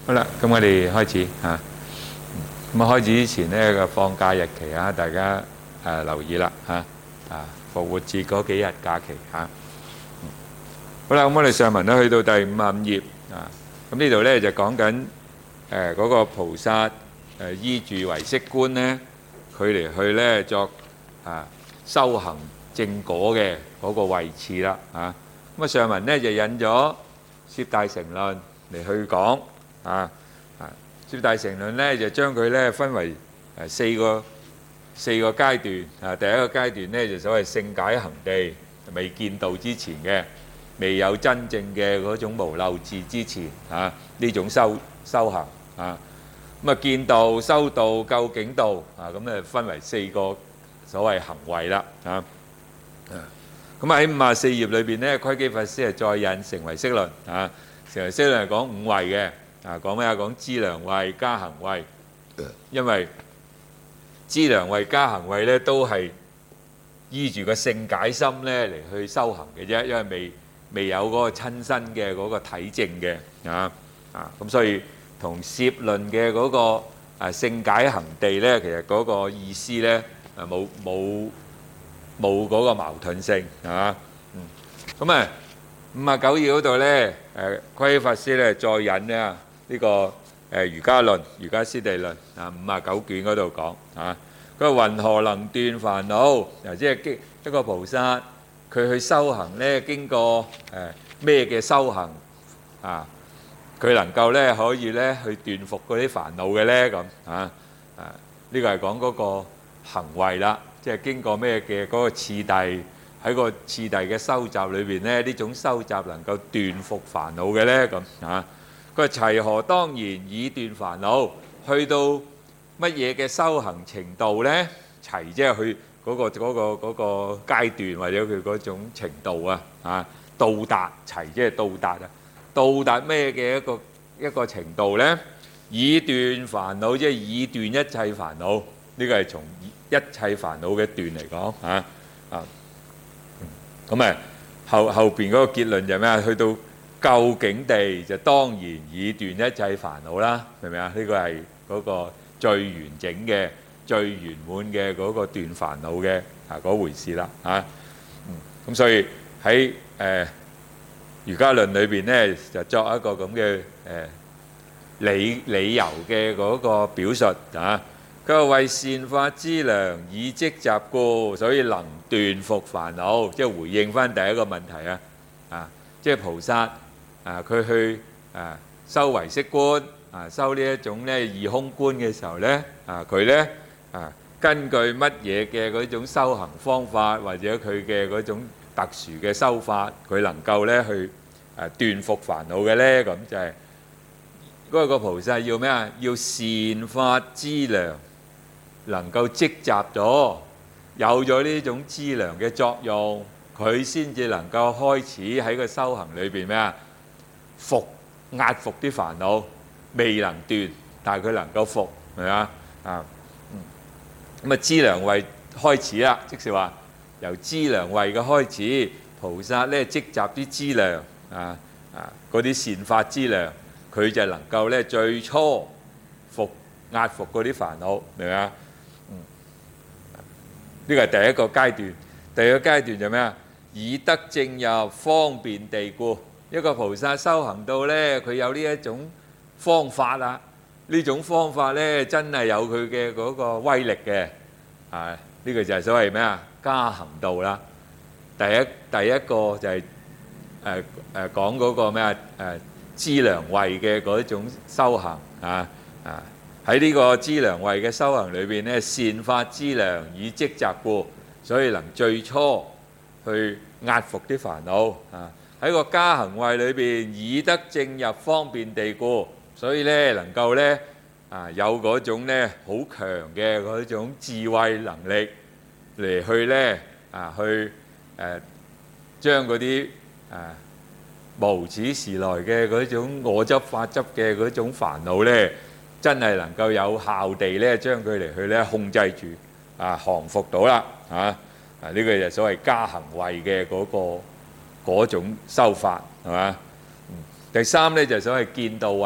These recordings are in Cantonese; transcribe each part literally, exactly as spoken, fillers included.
好啦，咁我哋開始嚇。咁啊，開始之前呢個放假日期啊，大家誒留意啦嚇。啊，復活節嗰幾日假期嚇。好啦，咁我哋上文咧去到第五十五頁啊。咁呢度咧就講緊誒嗰個菩薩誒依住唯識觀咧，佢嚟去咧作啊修行正果嘅嗰個位置啦嚇。咁啊上文咧就引咗攝大乘論嚟去講啊啊，攝大乘論咧就將佢咧分為誒四個四個階段啊。第一個階段咧就所謂聖解行地，未見道之前嘅，未有真正嘅嗰種無漏智之前啊，呢種修修行啊。咁啊見道、修道、究竟道啊，咁咧分為四個所謂行位啦啊。咁喺五十四頁裏邊咧，窺基法師係再引成唯識論啊。成唯識論係講五位嘅啊，講咩啊？講資糧位、加行位。因為資糧位、加行位咧都係依住個聖解心咧嚟去修行嘅啫，因為未未有嗰個親身嘅嗰個體證嘅啊啊，咁所以同攝論嘅嗰個啊聖解行地咧，其實嗰個意思咧啊冇冇冇嗰個矛盾性啊。嗯，咁啊五十九頁嗰度咧，誒窺基法師咧再引咧呢個誒瑜伽論、瑜伽師地論啊，五十九卷嗰度講啊。佢話云何能斷煩惱？嗱，即係經一個菩薩，佢去修行咧，經過誒咩嘅修行啊？佢能夠咧可以咧去斷伏嗰啲煩惱嘅咧咁啊啊！呢個係講嗰個行為啦，即係經過咩嘅嗰個次第，喺個次第嘅修習裏邊咧，呢種修習能夠斷伏煩惱嘅咧咁啊。佢話齊何當然以斷煩惱，去到乜嘢嘅修行程度呢？齊即係去嗰個嗰個嗰個階段或者佢嗰種程度啊啊，到達齊即係到達啊，到達咩嘅一個一個程度呢？以斷煩惱即係以斷一切煩惱，呢個係從一切煩惱嘅斷嚟講啊啊。咁誒後後邊嗰個結論就咩啊？去到究竟地就當然以斷一切煩惱啦，明唔明啊？呢個係嗰個最完整嘅、最圓滿嘅嗰個斷煩惱嘅啊嗰回事啦嚇。嗯，咁所以喺誒瑜伽論裏邊咧，就作一個咁嘅誒理理由嘅嗰個表述啊。佢話為善法資糧以積集故，所以能斷伏煩惱，即係回應翻第一個問題啊啊！即係菩薩啊，佢去啊修唯識觀。啊，修呢一種咧二空觀嘅時候咧，啊佢咧啊根據乜嘢嘅嗰種修行方法，或者佢嘅嗰種特殊嘅修法，佢能夠咧去誒斷伏煩惱嘅咧，咁就係嗰個菩薩要咩啊？要善法資糧能夠積集咗，有咗呢種資糧嘅作用，佢先至能夠開始喺個修行裏邊咩啊？伏壓伏啲煩惱。未能斷，但係佢能夠伏，係咪啊？啊，咁啊資糧位開始啦，即是話由資糧位嘅開始，菩薩咧積集啲資糧啊啊，嗰啲善法資糧，佢就能夠咧最初伏壓伏嗰啲煩惱，明唔明啊？嗯，呢個係第一個階段。第二個階段就咩啊？以得正入方便地故，一個菩薩修行到咧，佢有呢一種方法啊，呢種方法咧真係有佢嘅嗰個威力嘅，啊呢個就係所謂咩啊？加行道啦。第一第一個就係誒誒講嗰個咩啊？誒資糧位嘅嗰種修行啊啊，喺呢個資糧位嘅修行裏邊咧，善法資糧以積集故，所以能最初去壓伏啲煩惱啊。喺個加行位裏邊，以得正入方便地故。所以咧，能夠咧啊，有嗰種咧好強嘅嗰種智慧能力嚟去咧啊，去誒、啊、將嗰啲啊無始時來嘅嗰種我執法執嘅嗰種煩惱咧，真係能夠有效地咧將佢嚟去咧控制住啊，降服到啦嚇啊！呢、這個就所謂加行位嘅嗰、那個嗰種修法係嘛？第三咧就所謂見道位啦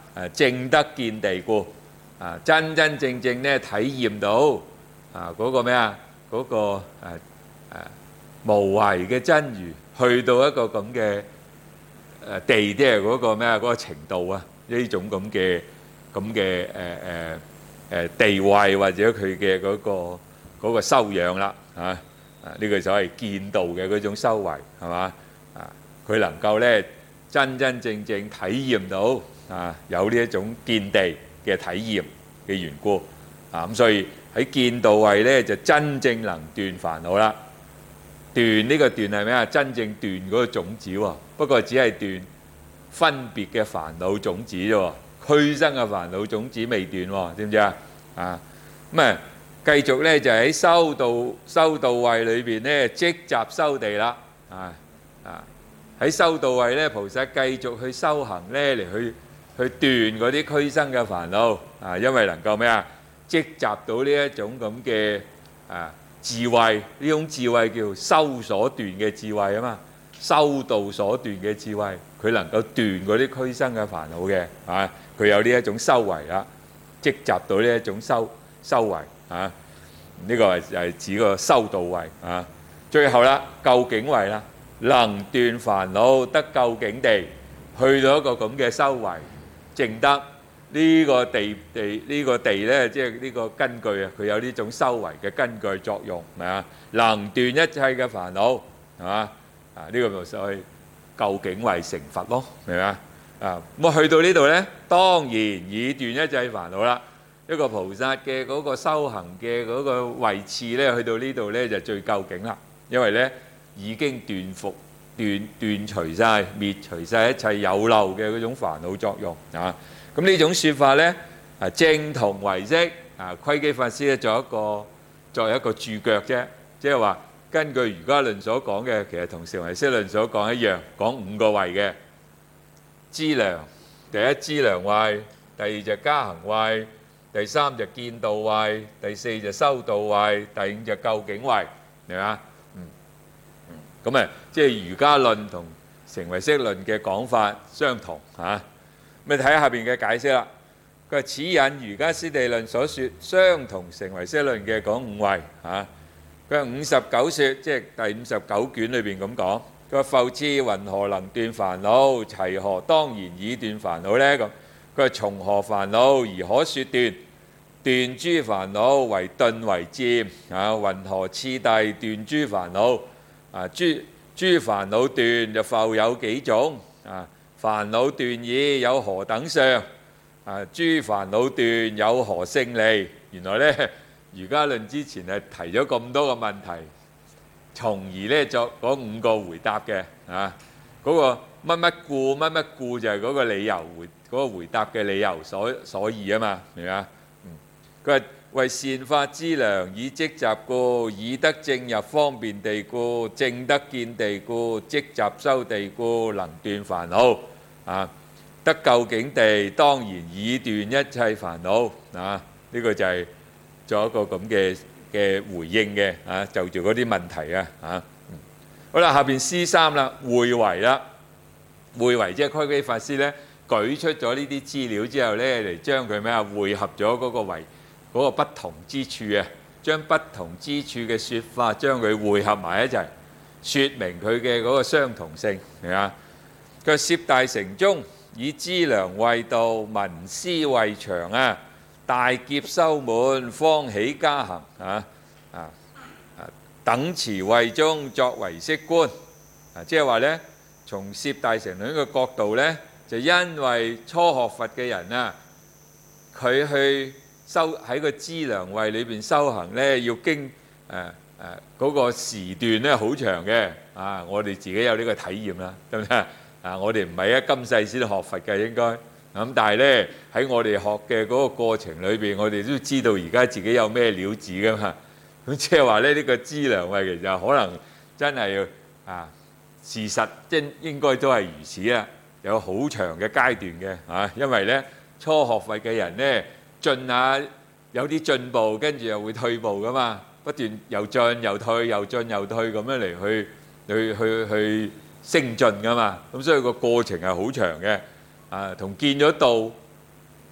誒正得見地故啊，真真正正咧體驗到啊嗰個咩啊嗰個誒誒無為嘅真如，去到一個咁嘅誒地，即係嗰個咩啊嗰個程度啊，呢種咁嘅咁嘅誒誒誒地位或者佢嘅嗰個嗰個修養啦嚇啊，呢個所謂見道嘅嗰種修為係嘛啊，佢能夠咧真真正正體驗到啊有呢一種見地嘅體驗嘅緣故啊，咁所以喺見道位咧就真正能斷煩惱啦。斷呢個斷係咩啊？真正斷嗰個種子喎，不過只係斷分別嘅煩惱種子啫喎，俱生嘅煩惱種子未斷喎，知唔知啊？啊咁啊，繼續咧就喺修道修道位裏邊咧積集修地啦，啊啊喺修道位咧，菩薩繼續去修行咧嚟去去斷嗰啲俱生嘅煩惱啊，因為能夠咩啊積集到呢一種咁嘅啊。智慧呢種智慧叫修所斷嘅智慧啊嘛，修道所斷嘅智慧，佢能夠斷嗰啲俱生嘅煩惱嘅，啊，佢有呢一種修為啦，積集到呢一種修修為啊，呢個係係指個修道位啊。最後啦，究竟位啦，能斷煩惱得究竟地，去到一個咁嘅修為，證得。呢個地地呢個地咧，即係呢個根據啊，佢有呢種修為嘅根據作用，係嘛？能斷一切嘅煩惱，係嘛？啊，呢個咪所謂究竟為成佛咯，明唔明啊？啊，咁啊去到呢度咧，當然已斷一切煩惱啦。一個菩薩嘅嗰個修行嘅嗰個位次咧，去到呢度咧就最究竟啦，因為咧已經斷伏斷斷除曬、滅除曬一切有漏嘅嗰種煩惱作用啊。咁呢種説法咧，啊正同唯識啊，窺基法師咧作一個作為一個註腳啫，即係話根據瑜伽論所講嘅，其實同成唯識論所講一樣，講五個位嘅資糧，第一資糧位，第二就加行位，第三就見道位，第四就修道位，第五就究竟位，明嘛？嗯嗯，咁啊，即係瑜伽論同成唯識論嘅講法相同嚇。咁你睇下下邊嘅解釋啦。佢話此引瑜伽師地論所說，相同成唯識論嘅講五位嚇。佢話五十九説，即係第五十九卷裏邊咁講。佢話復次云何能斷煩惱？齊何當然已斷煩惱呢？咁佢話從何煩惱而可説斷？斷諸煩惱為頓為漸啊！云何次第斷諸煩惱？啊，諸諸煩惱斷就復有幾種啊？煩惱斷已有何等相？啊，諸煩惱斷有何勝利？原來咧，瑜伽論之前係提咗咁多個問題，從而咧作嗰五個回答嘅啊。嗰、那個乜乜故乜乜故就係嗰個理由回嗰、那個回答嘅理由所所以啊嘛，明嘛？嗯，佢話為善法資糧以積集故，以得正入方便地故，正得見地故，積集修地故，能斷煩惱啊！得究竟地，當然已斷一切煩惱啊！呢個就係做一個咁嘅嘅回應嘅啊，就住嗰啲問題啊嚇。好啦，下邊 C 三啦，會唯啦，會唯即係窺基法師咧，舉出咗呢啲資料之後咧，嚟將佢咩啊匯合咗嗰個唯嗰個不同之處啊，將不同之處嘅説法將佢匯合埋一齊，説明佢嘅嗰個相同性係嘛？佢攝大乘中，以資糧為道，聞思為長啊，大劫修滿，方起加行啊啊啊！等持位中作唯識觀啊，即係話咧，從攝大乘論嘅角度咧，就因為初學佛嘅人啊，佢去修喺個資糧位裏邊修行咧，要經誒誒嗰個時段咧好長嘅啊！我哋自己有呢個體驗啦，得唔得啊？我哋唔係一今世先學佛嘅應該咁，但係咧喺我哋學嘅嗰個過程裏邊，我哋都知道而家自己有咩料子噶嘛。咁即係話咧，呢個資糧位其實可能真係啊事實，即應該都係如此啦。有好長嘅階段嘅啊，因為咧初學佛嘅人咧進下有啲進步，跟住又會退步噶嘛，不斷又進又退，又進又退咁樣嚟去去去去。去升進噶嘛，咁所以個過程係好長嘅，啊，同見咗道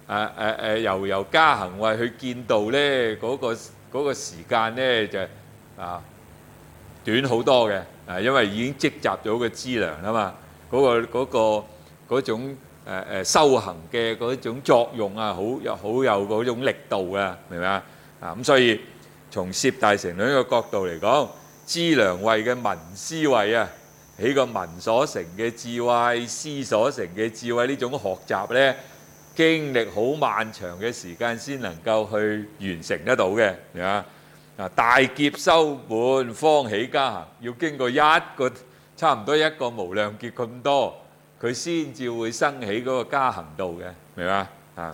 誒誒誒由由加行位去見道咧，嗰、嗰個嗰、嗰個時間咧就啊短好多嘅，啊因為已經積集咗個資糧啊嘛，嗰、嗰個嗰、嗰個嗰種誒誒、呃、修行嘅嗰種作用啊，好有好有嗰種力度啊，明唔明啊？啊咁所以從攝大乘論呢個角度嚟講，資糧位嘅聞思位啊，喺個聞所成嘅智慧、思所成嘅智慧呢種學習咧，經歷好漫長嘅時間先能夠去完成得到嘅，係嘛？啊，大劫修滿方起加行，要經過一個差唔多一個無量劫咁多，佢先至會生起嗰個加行道嘅，明嘛？啊，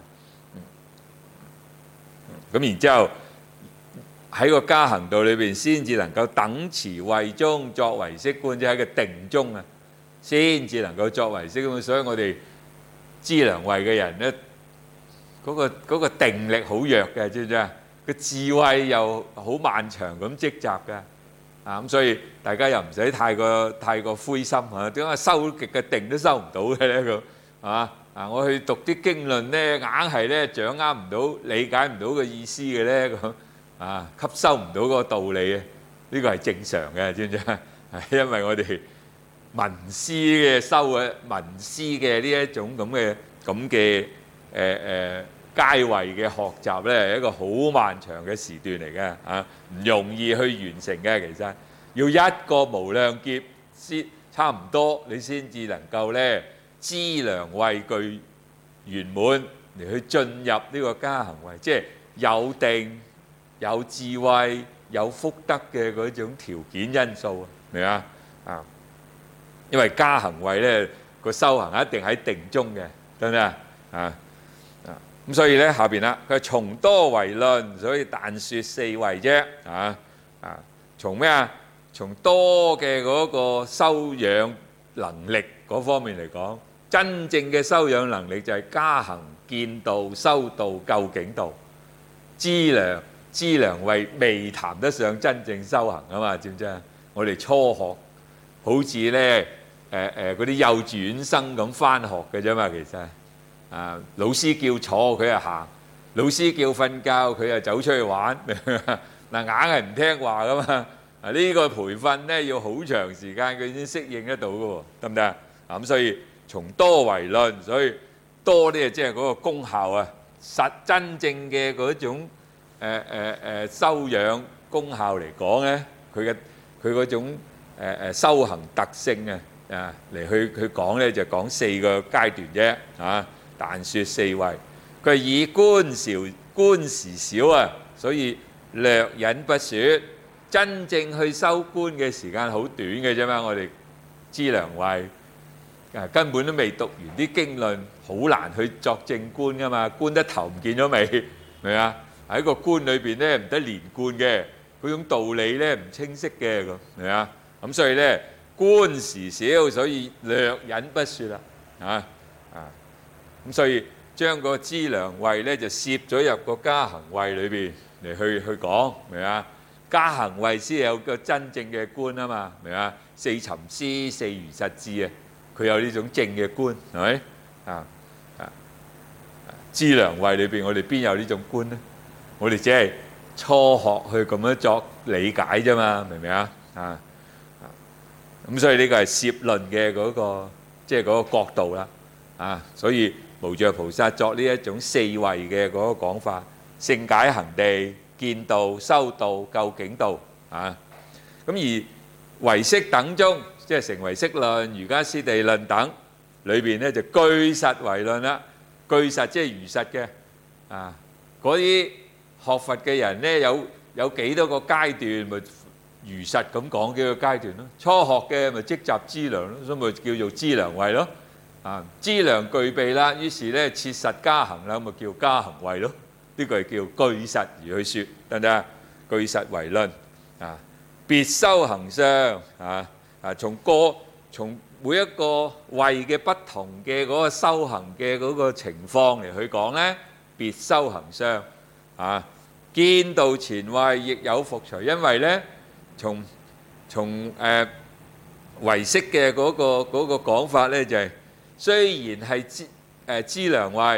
咁然之後喺個加行道裏邊，先至能夠等持慧中作唯識觀，即係喺個定中啊，先至能夠作唯識觀。所以我哋資糧位嘅人咧，嗰個嗰個定力好弱嘅，知唔知啊？個智慧又好漫長咁積集嘅，啊咁所以大家又唔使太過太過灰心嚇。點解修極嘅定都修唔到嘅咧？咁啊啊！我去讀啲經論咧，硬係咧掌握唔到、理解唔到個意思嘅咧，咁啊吸收唔到嗰個道理啊！呢個係正常嘅，知唔知啊？係因為我哋聞思嘅修嘅聞思嘅呢一種咁嘅咁嘅誒誒階位嘅學習咧，係一個好漫長嘅時段嚟嘅嚇，唔容易去完成嘅。其實要一個無量劫先差唔多，你先至能夠咧資糧位具圓滿嚟去進入呢個加行位，即係有定、有智慧、有福德嘅嗰種條件因素啊，明嘛啊？因為加行位咧個修行一定喺定中嘅，得唔得啊？啊！咁所以咧下邊啦，佢從多為論，所以但説四位啫，啊啊，從咩啊？從多嘅嗰個修養能力嗰方面嚟講，真正嘅修養能力就係加行、見道、修道、究竟道。資糧資糧位未談得上真正修行啊嘛，知唔知啊？我哋初學好似咧誒誒嗰啲幼稚園生咁返學嘅啫嘛，其實。啊！老師叫坐佢就行，老師叫瞓覺佢就走出去玩。嗱，硬係唔聽話噶嘛。啊，呢個培訓咧要好長時間佢先適應得到嘅喎，得唔得啊？咁所以從多為論，所以多啲即係嗰個功效啊，實真正嘅嗰種誒誒誒修養功效嚟講咧，佢嘅佢嗰種誒誒修行特性啊啊嚟去去講咧，就講四個階段啫啊。但説四位，佢係以觀少觀時少啊，所以略隱不説。真正去修觀嘅時間好短嘅啫嘛，我哋資糧位啊根本都未讀完啲經論，好難去作正觀噶嘛，觀得頭唔見咗尾，明啊？喺個觀裏邊咧唔得連貫嘅，嗰種道理咧唔清晰嘅咁，明啊？咁所以咧觀時少，所以略隱不説啦，啊啊！咁所以將個資糧位咧就攝咗入個加行位裏邊嚟去去講，明啊？加行位先有個真正嘅觀啊嘛，明啊？四尋思、四如實智啊，佢有呢種正嘅觀，係咪啊？啊！資糧位裏邊，我哋邊有呢種觀咧？我哋只係初學去咁樣作理解啫嘛，明唔明啊？啊啊！咁所以呢個係攝論嘅嗰個即係嗰個角度啦，啊！所以無著菩薩作呢一種四位嘅嗰個講法，勝解行地、見道、修道、究竟道啊。咁而唯識等中，即係成唯識論、瑜伽師地論等裏邊咧，就據實為論啦。據實即係如實嘅啊。嗰啲學佛嘅人咧，有有幾多個階段，咪如實咁講幾個階段咯。初學嘅咪積集資糧咯，所以咪叫做資糧位咯。啊，資糧具備啦，於是咧切實加行啦，咪叫加行位咯。呢個係叫據實而去説，得唔得啊？據實為論啊，別修行相啊啊，從個從每一個位嘅不同嘅嗰個修行嘅嗰個情況嚟去講咧，別修行相啊，見道前位亦有復隨，因為咧從從誒唯識嘅嗰個嗰個講法咧就係。雖然係資誒資糧位，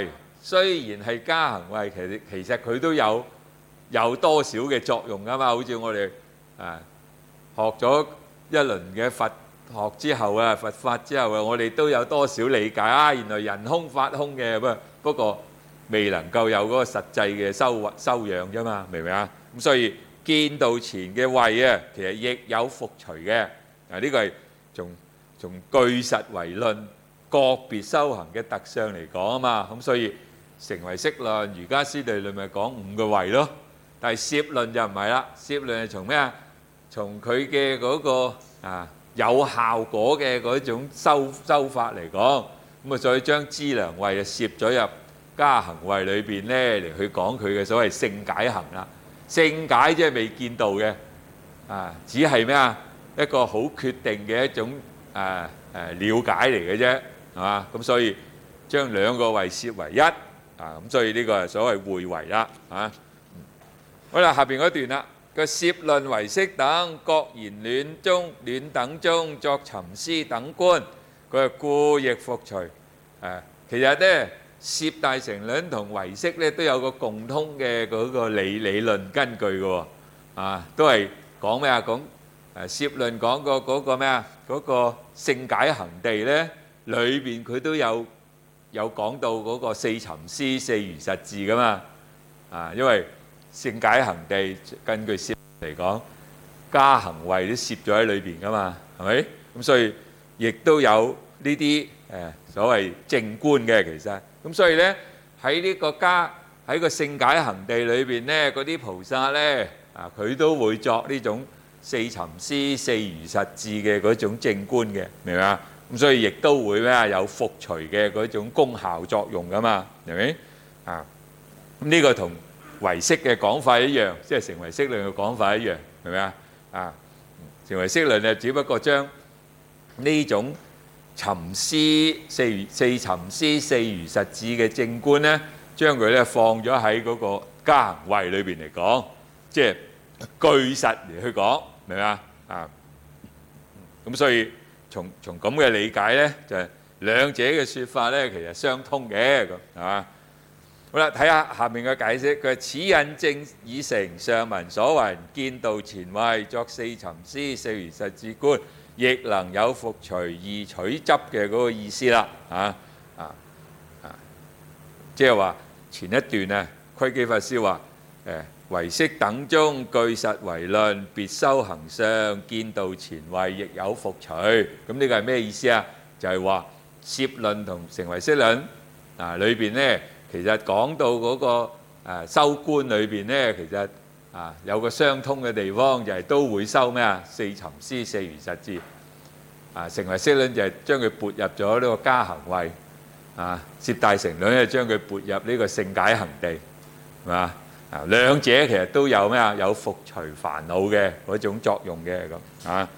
雖然係加行位，其實其實佢都有有多少嘅作用㗎嘛。好似我哋啊學咗一輪嘅佛學之後啊，佛法之後啊，我哋都有多少理解啊？原來人空法空嘅，不不過未能夠有嗰個實際嘅修修養啫嘛，明唔明啊？咁所以見道前嘅位啊，其實亦有復除嘅。啊，呢個係從從據實為論，個別修行嘅特相嚟講啊嘛。咁所以成唯識論、瑜伽師地論咪講五個位咯。但係攝論就唔係啦，攝論係從咩啊？從佢嘅嗰個啊有效果嘅嗰種修修法嚟講，咁啊再將資糧位啊攝咗入加行位裏邊咧嚟去講佢嘅所謂勝解行啦。勝解即係未見道嘅，啊只係咩啊一個好決定嘅一種誒誒了解嚟嘅啫，係嘛？咁所以將兩個位攝為一，啊咁所以呢個係所謂會位啦，啊好啦，下邊嗰段啦。個攝論唯識等各言戀中戀等中作尋思等觀，佢係故亦復除。誒，其實咧攝大乘論同唯識咧都有個共通嘅嗰個理理論根據嘅喎，啊，都係講咩啊？講誒攝論講個嗰個咩啊？嗰個勝解行地咧，裏邊佢都有有講到嗰個四尋思四如實智噶嘛，啊，因為勝解行地根據攝嚟講，加行位都攝咗喺裏邊噶嘛，係咪？咁所以亦都有呢啲誒所謂正觀嘅其實。咁所以咧喺呢個加喺個勝解行地裏邊咧，嗰啲菩薩咧啊，佢都會作呢種四尋思四如實智嘅嗰種正觀嘅，明唔明啊？咁所以亦都會咩啊有復除嘅嗰種功效作用噶嘛，明唔明啊？咁呢個同唯識嘅講法一樣，即係成唯識論嘅講法一樣，係咪啊？啊，成唯識論咧，只不過將呢種尋思四如四尋思四如實智嘅正觀咧，將佢咧放咗喺嗰個加行位裏邊嚟講，即係據實嚟去講，明唔明啊？啊，咁所以從從咁嘅理解咧，就係兩者嘅説法咧，其實相通嘅，咁係嘛？好啦，睇下下面嘅解釋。佢此引證已成上文所云見道前位作四尋思四如實智觀，亦能有復除二取執嘅嗰個意思啦。啊啊啊！即係話前一段啊，窺基法師話誒唯識等中據實為論，別修行相見道前位亦有復除。咁呢個係咩意思啊？就係話攝論同成唯識論啊裏邊咧。其實講到嗰個誒修觀裏邊咧，其實啊有個相通嘅地方，就係都會修咩啊四尋思四如實智啊。成唯識論就係將佢撥入咗呢個加行位啊，攝大乘論咧將佢撥入呢個勝解行地，係嘛啊？兩者其實都有咩啊？有復除煩惱嘅嗰種作用嘅咁啊。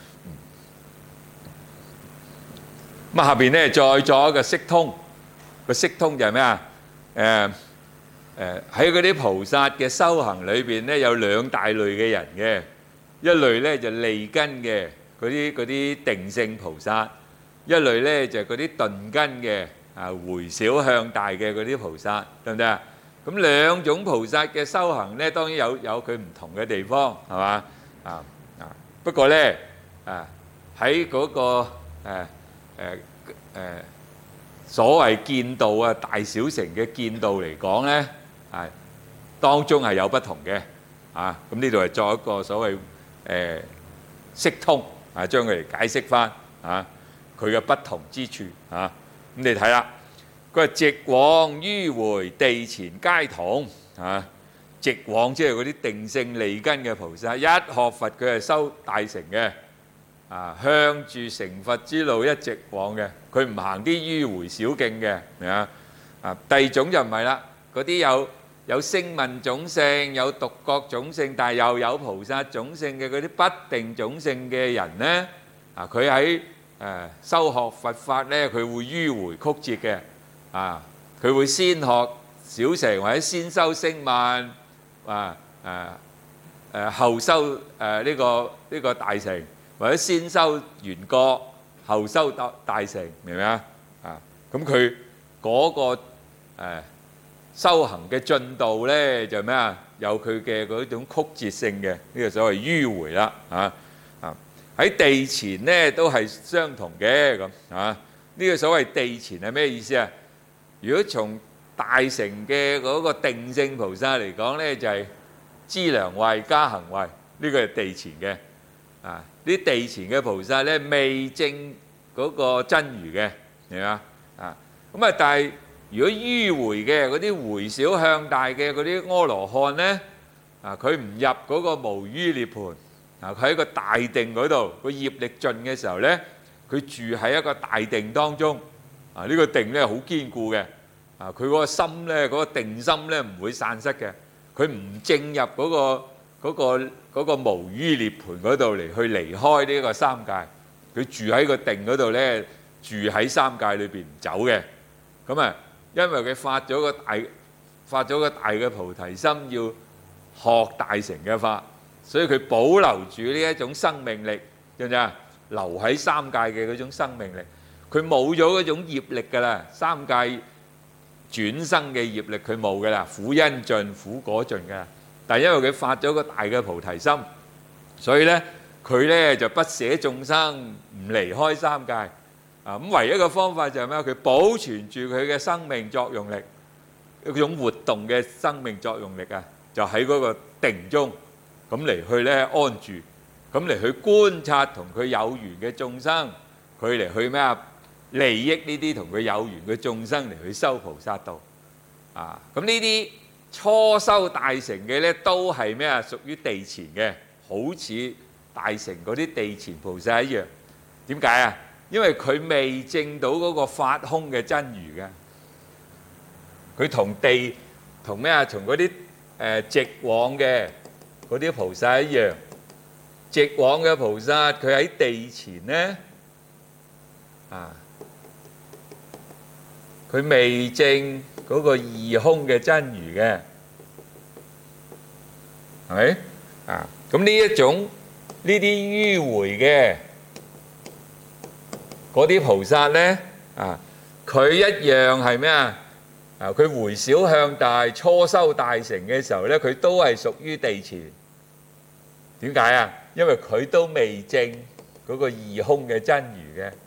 咁啊下邊咧再作一個釋通，個釋通就係咩啊？誒誒喺嗰啲菩薩嘅修行裏邊咧，有兩大類嘅人嘅，一類咧就利根嘅嗰啲嗰啲定性菩薩，一類咧就嗰啲頓根嘅啊回小向大嘅嗰啲菩薩，得唔得啊？咁兩種菩薩嘅修行咧，當然有有佢唔同嘅地方，係嘛啊啊？不過咧啊喺嗰個誒誒誒。所謂見道啊，大小乘嘅見道嚟講咧，係當中係有不同嘅，啊，咁呢度係作一個所謂誒釋通啊，將佢嚟解釋翻啊，佢嘅不同之處啊，咁你睇啦，佢係直往迂迴地前皆同啊，直往即係嗰啲定性利根嘅菩薩，一學佛佢係修大乘嘅。啊，向住成佛之路一直往嘅，佢唔行啲迂迴小徑嘅，明啊？啊，第二種就唔係啦，嗰啲有有聲聞種性、有獨覺種性，但係又有菩薩種性嘅嗰啲不定種性嘅人咧，啊，佢喺誒修學佛法咧，佢會迂迴曲折嘅，啊，佢會先學小乘或者先修聲聞，啊誒誒後修誒呢個呢個大乘。或者先修緣覺，後修大大乘，明唔明啊？啊，咁佢嗰個誒修行嘅進度咧就咩啊？有佢嘅嗰種曲折性嘅，呢、這個所謂迂迴啦，啊啊喺地前咧都係相同嘅咁啊。呢、這個所謂地前係咩意思啊？如果從大乘嘅嗰個定性菩薩嚟講咧，就係、是、資糧位加行位，呢、這個係地前嘅啊。啲地前嘅菩薩咧未證嗰個真如嘅，明嘛啊？咁啊，但係如果迂迴嘅嗰啲迴小向大嘅嗰啲阿羅漢呢，啊，佢唔入嗰個無餘涅槃，啊，佢喺個大定嗰度，個業力盡嘅時候呢，佢住喺一個大定當中，啊，呢、這個定呢好堅固嘅，啊，佢嗰個心呢，嗰、那個定心呢唔會散失嘅，佢唔正入嗰、那個嗰、那個嗰、那個無餘涅槃嗰度嚟去離開呢個三界，佢住喺個定嗰度呢，住喺三界裏邊唔走嘅，咁啊。因為佢發咗個大發咗個大嘅菩提心，要學大乘嘅法，所以佢保留住呢一種生命力，知唔知啊？留喺三界嘅嗰種生命力，佢冇咗嗰種業力㗎啦，三界轉生嘅業力佢冇㗎啦，苦因盡苦果盡㗎。但係因為佢發咗個大嘅菩提心，所以呢佢呢就不捨眾生，唔離開三界。啊，咁唯一嘅方法就係咩？佢保存住佢嘅生命作用力，一種活動嘅生命作用力啊，就喺嗰個定中咁嚟去咧安住，咁嚟去觀察同佢有緣嘅眾生，佢嚟去咩啊？利益呢啲同佢有緣嘅眾生嚟去修菩薩道啊！咁呢啲初修大乘嘅咧，都係咩啊？屬於地前嘅，好似大乘嗰啲地前菩薩一樣。點解啊？因為佢未證到嗰個法空嘅真如嘅，佢同地同咩啊？同嗰啲誒直往嘅嗰啲菩薩一樣，直往嘅菩薩佢喺地前呢啊，佢未證嗰個二空嘅真如嘅，係咪啊？咁呢一種呢啲迂迴嘅嗰啲菩薩呢，啊，佢一樣係咩啊？啊，佢迴小向大，初修大乘嘅時候呢，佢都係屬於地前。點解啊？因為佢都未證嗰個二空嘅真如嘅。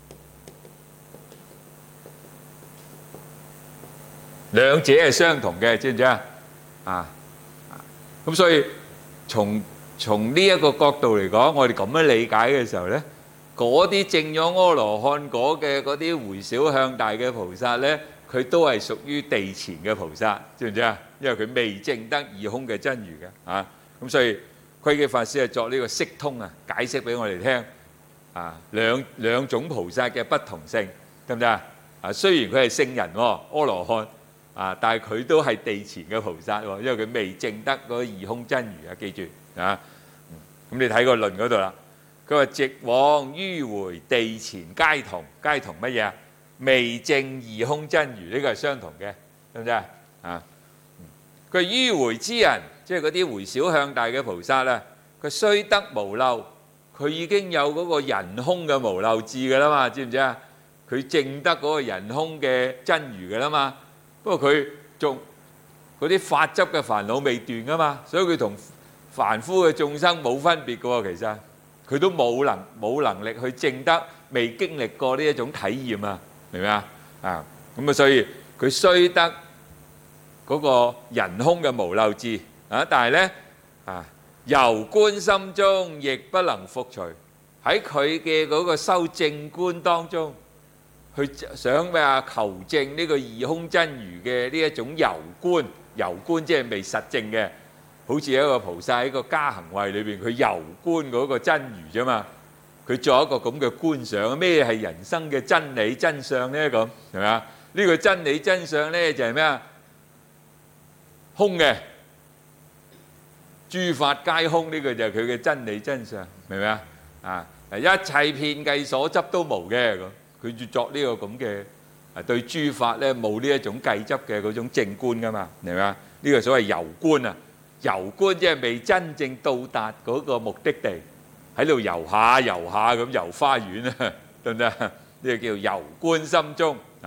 兩者係相同嘅，知唔知啊？啊，咁所以從從呢一個角度嚟講，我哋咁樣理解嘅時候呢，嗰啲證咗阿羅漢果嘅嗰啲迴小向大嘅菩薩呢，佢都係屬於地前嘅菩薩，知唔知啊？因為佢未證得二空嘅真如嘅，啊，咁所以窺基法師係作呢個釋通啊，解釋俾我哋聽，啊，兩兩種菩薩嘅不同性，得唔得啊？啊，雖然佢係聖人喎，阿羅漢啊，但係佢都係地前嘅菩薩喎，因為佢未證得嗰二空真如啊，記住啊，咁你睇個論嗰度啦。佢話直往迂迴地前皆同，皆同乜嘢啊？未證二空真如，呢個係相同嘅，得唔得啊？啊，佢迂迴之人，即係嗰啲迴小向大嘅菩薩啦，佢雖得無漏，佢已經有嗰個人空嘅無漏智㗎啦嘛，知唔知啊？佢證得嗰個人空嘅真如㗎啦嘛，不過佢仲嗰啲法執嘅煩惱未斷㗎嘛，所以佢同凡夫嘅眾生冇分別㗎喎，其實。佢都冇能冇能力去證得，未經歷過呢一種體驗啊，明唔明啊？啊，咁啊，所以佢雖得嗰個人空嘅無漏智啊，但係咧啊，由觀心中亦不能復除，喺佢嘅嗰個修正觀當中，去想咩啊？求證呢個二空真如嘅呢一種遊觀，遊觀即係未實證嘅。好似一個菩薩喺個加行位裏邊，佢遊觀嗰個真如啫嘛。佢做一個咁嘅觀想，咩係人生嘅真理真相呢？咁係咪啊？呢個真理真相呢就係咩啊？空嘅，諸法皆空，呢個就係佢嘅真理真相，明唔明啊？啊，一切遍計所執都無嘅咁，佢要作呢個咁嘅啊對諸法呢冇呢一種計執嘅嗰種正觀噶嘛，明唔明啊？呢個所謂遊觀啊。遊觀即係未真正到達嗰個目的地，喺度遊下遊下咁遊花園啊，得唔得？呢個叫遊觀心中啊。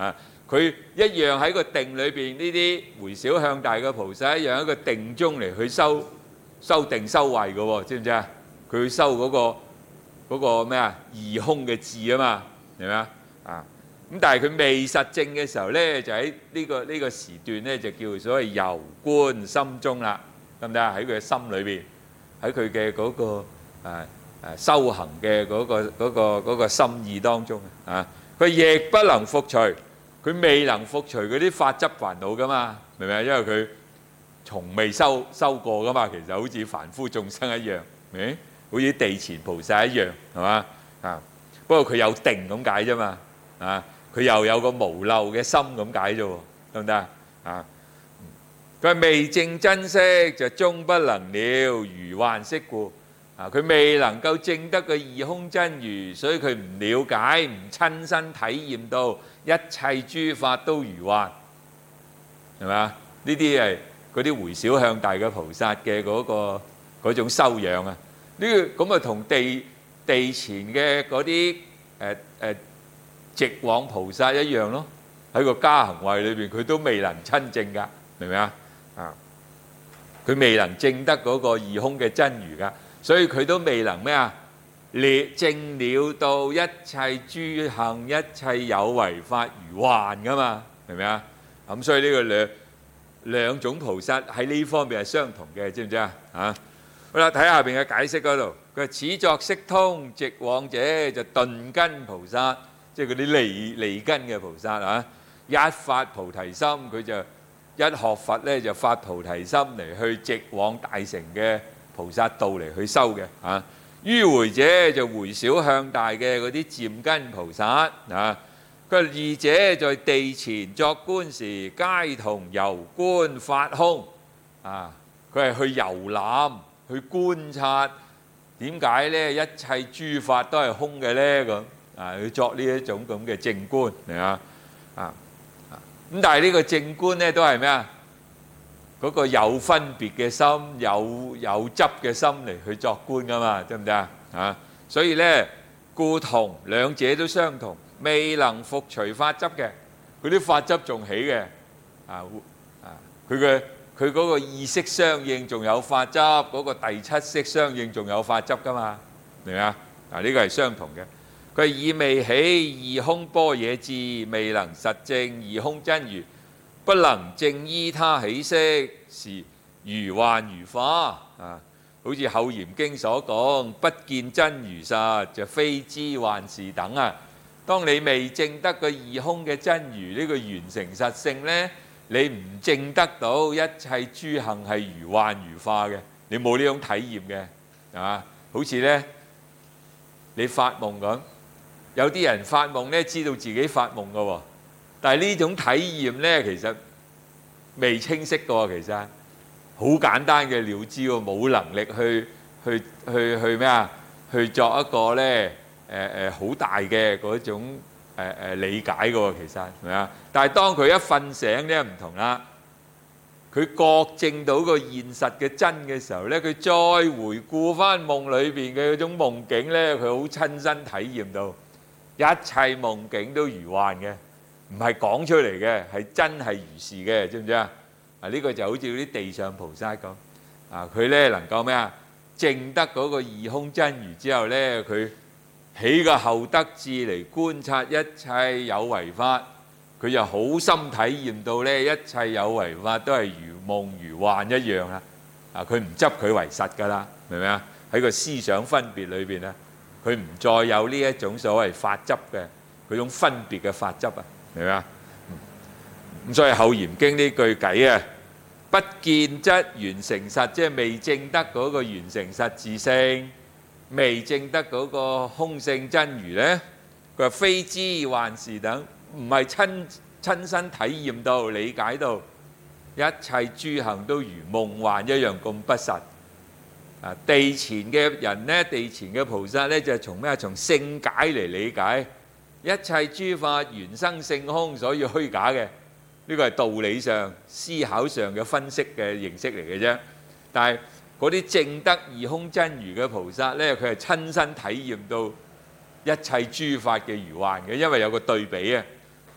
佢一樣喺個定裏邊，呢啲回小向大嘅菩薩一樣喺個定中嚟去修修定修慧嘅喎，知唔知啊？佢要修嗰個嗰個咩啊？二空嘅智啊嘛，明唔明啊？啊咁，但係佢未實證嘅時候咧，就喺呢個呢個時段咧，就叫所謂遊觀心中啦，得唔得啊？喺佢嘅心裏邊，喺佢嘅嗰個誒誒修行嘅嗰個嗰個嗰個心意當中啊，佢亦不能復除。佢未能復除嗰啲法執煩惱噶嘛，明唔明啊？因為佢從未修修過噶嘛，其實好似凡夫眾生一樣，明？好似地前菩薩一樣，係嘛啊？不過佢有定咁解啫嘛，啊，佢又有個無漏嘅心咁解啫喎，得唔得啊？啊，佢未證真識就終不能了，如幻色故。啊！佢未能夠證得個二空真如，所以佢唔了解，唔親身體驗到一切諸法都如幻，係咪啊？呢啲係嗰啲回小向大嘅菩薩嘅嗰個嗰種修養啊！呢個咁啊，同地地前嘅嗰啲誒誒直往菩薩一樣咯。喺個加行位裏邊，佢都未能親證㗎，明唔明啊？啊！佢未能證得嗰個二空嘅真如㗎。所以佢都未能咩啊？列證了到一切諸行、一切有為法如幻噶嘛，明唔明啊？咁所以呢個兩兩種菩薩喺呢方面係相同嘅，知唔知啊？啊，好啦，睇下邊嘅解釋嗰度，佢話此作識通直往者就頓根菩薩，即係嗰啲離離根嘅菩薩啊，一發菩提心，佢就一學佛咧就發菩提心嚟去直往大乘嘅菩薩道嚟去修嘅啊，迂迴者就回小向大嘅嗰啲漸根菩薩啊。佢話二者在地前作觀時，皆同遊觀法空啊。佢係去遊覽、去觀察，點解咧？一切諸法都係空嘅咧咁啊，去作呢一種咁嘅正觀嚟啊啊咁。但係呢個正觀咧都係咩啊？嗰個有分別嘅心，有有執嘅心嚟去作觀噶嘛，得唔得啊？啊，所以咧，故同兩者都相同，未能復除法執嘅，佢啲法執仲起嘅，啊啊，佢嘅佢嗰個意識相應仲有法執，嗰個第七識相應仲有法執噶嘛，明唔明啊？啊，呢個係相同嘅。佢以未起二空般若智，未能實證二空真如。不能證依他起識時如幻如化啊！好似《後嚴經》所講，不見真如實就非知幻是等啊！當你未證得個二空嘅真如呢個完成實性呢，你唔證得到一切諸行係如幻如化嘅，你冇呢種體驗嘅，係嘛？好似呢，你發夢咁，有啲人發夢呢知道自己發夢㗎喎。但係呢種體驗呢，其實未清晰嘅喎，其實好簡單嘅了知喎，冇能力去去去去咩啊？去作一個呢誒誒好大嘅嗰種誒誒、呃、理解嘅喎，其實係咪啊？但係當佢一瞓醒呢，唔同啦，佢覺證到個現實嘅真嘅時候呢，佢再回顧翻夢裏邊嘅嗰種夢境呢，佢好親身體驗到一切夢境都如幻嘅。唔係講出嚟嘅，係真係如是嘅，知唔知啊？啊，呢個就好似嗰啲地上菩薩咁，啊，佢咧能夠咩啊？證得嗰個二空真如之後咧，佢起個後得智嚟觀察一切有為法，佢就好深體驗到咧，一切有為法都係如夢如幻一樣啦。啊，佢唔執佢為實㗎啦，明唔明啊？喺個思想分別裏邊咧，佢唔再有呢一種所謂法執嘅嗰種分別嘅法執啊。明嘛？咁所以《後嚴經》呢句偈啊，不見則圓成實，即係未證得嗰個圓成實自性，未證得嗰個空性真如呢，佢話非知幻是等，唔係親親身體驗到、理解到一切諸行都如夢幻一樣咁不實。啊，地前嘅人呢，地前嘅菩薩呢，就係從咩啊？從性解嚟理解。一切諸法原生性空，所以虛假嘅。呢個係道理上、思考上嘅分析嘅形式嚟嘅啫。但係嗰啲證得二空真如嘅菩薩呢，佢係親身體驗到一切諸法嘅如幻嘅，因為有個對比啊。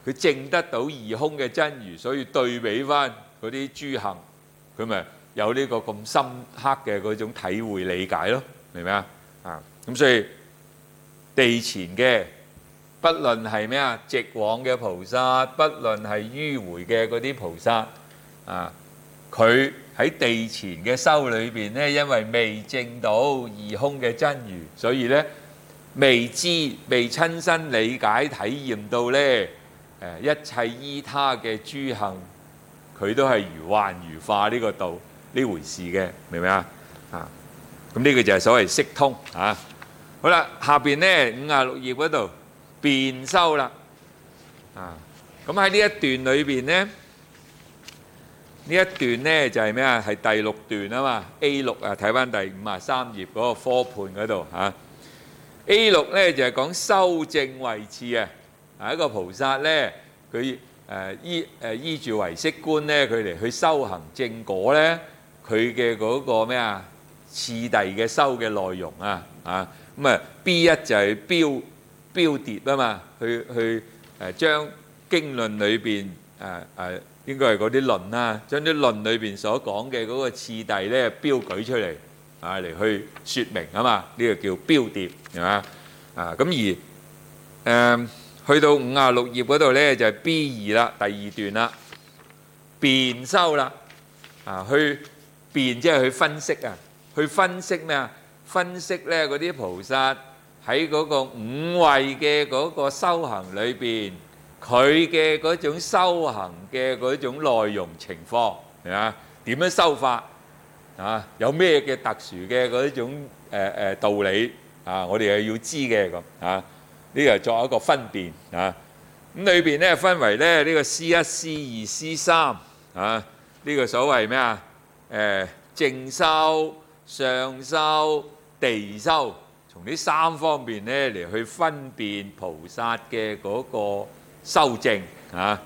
佢證得到二空嘅真如，所以對比翻嗰啲諸行，佢咪有呢個咁深刻嘅嗰種體會理解咯，明唔明啊？啊，咁所以地前嘅，不論係咩啊，直往嘅菩薩，不論係迂迴嘅嗰啲菩薩啊，佢喺地前嘅修裏邊咧，因為未證到二空嘅真如，所以咧未知、未親身理解、體驗到咧誒一切依他嘅諸行，佢都係如幻如化呢個道呢回事嘅，明唔明啊？啊，咁呢個就係所謂識通啊。好啦，下邊咧五十六頁嗰度辯修啦，啊，咁喺呢一段裏邊咧。呢一段呢就係咩啊？係第六段啊嘛 ，A 六啊，睇翻第五十三頁嗰個科判嗰度嚇。A 六呢就係講修正位次啊，係一個菩薩呢，佢誒依誒依住唯識觀呢，佢嚟去修行正果呢，佢嘅嗰個咩啊次第嘅修嘅內容啊，啊咁啊 B 一就係標標牒啊嘛，去去誒將經論裏邊誒誒。應該係嗰啲論啦，將啲論裏邊所講嘅嗰個次第咧標舉出嚟啊，嚟去説明啊嘛，呢個叫標牒係嘛啊？咁而誒去到五十六頁嗰度咧就係 B 二啦，第二段啦，辯修啦啊，去辯即係去分析啊，去分析咩啊？分析咧嗰啲菩薩喺嗰個五位嘅嗰個修行裏邊。佢嘅嗰種修行嘅嗰種內容情況係嘛？點樣修法啊？有咩嘅特殊嘅嗰種誒誒道理啊？我哋係要知嘅咁啊。呢個作一個分辨啊。咁裏邊咧分為咧呢個 C 一、C 二、C 三啊。呢個所謂咩啊？誒正修、上修、地修，從呢三方面咧嚟去分辨菩薩嘅嗰個。修正啊，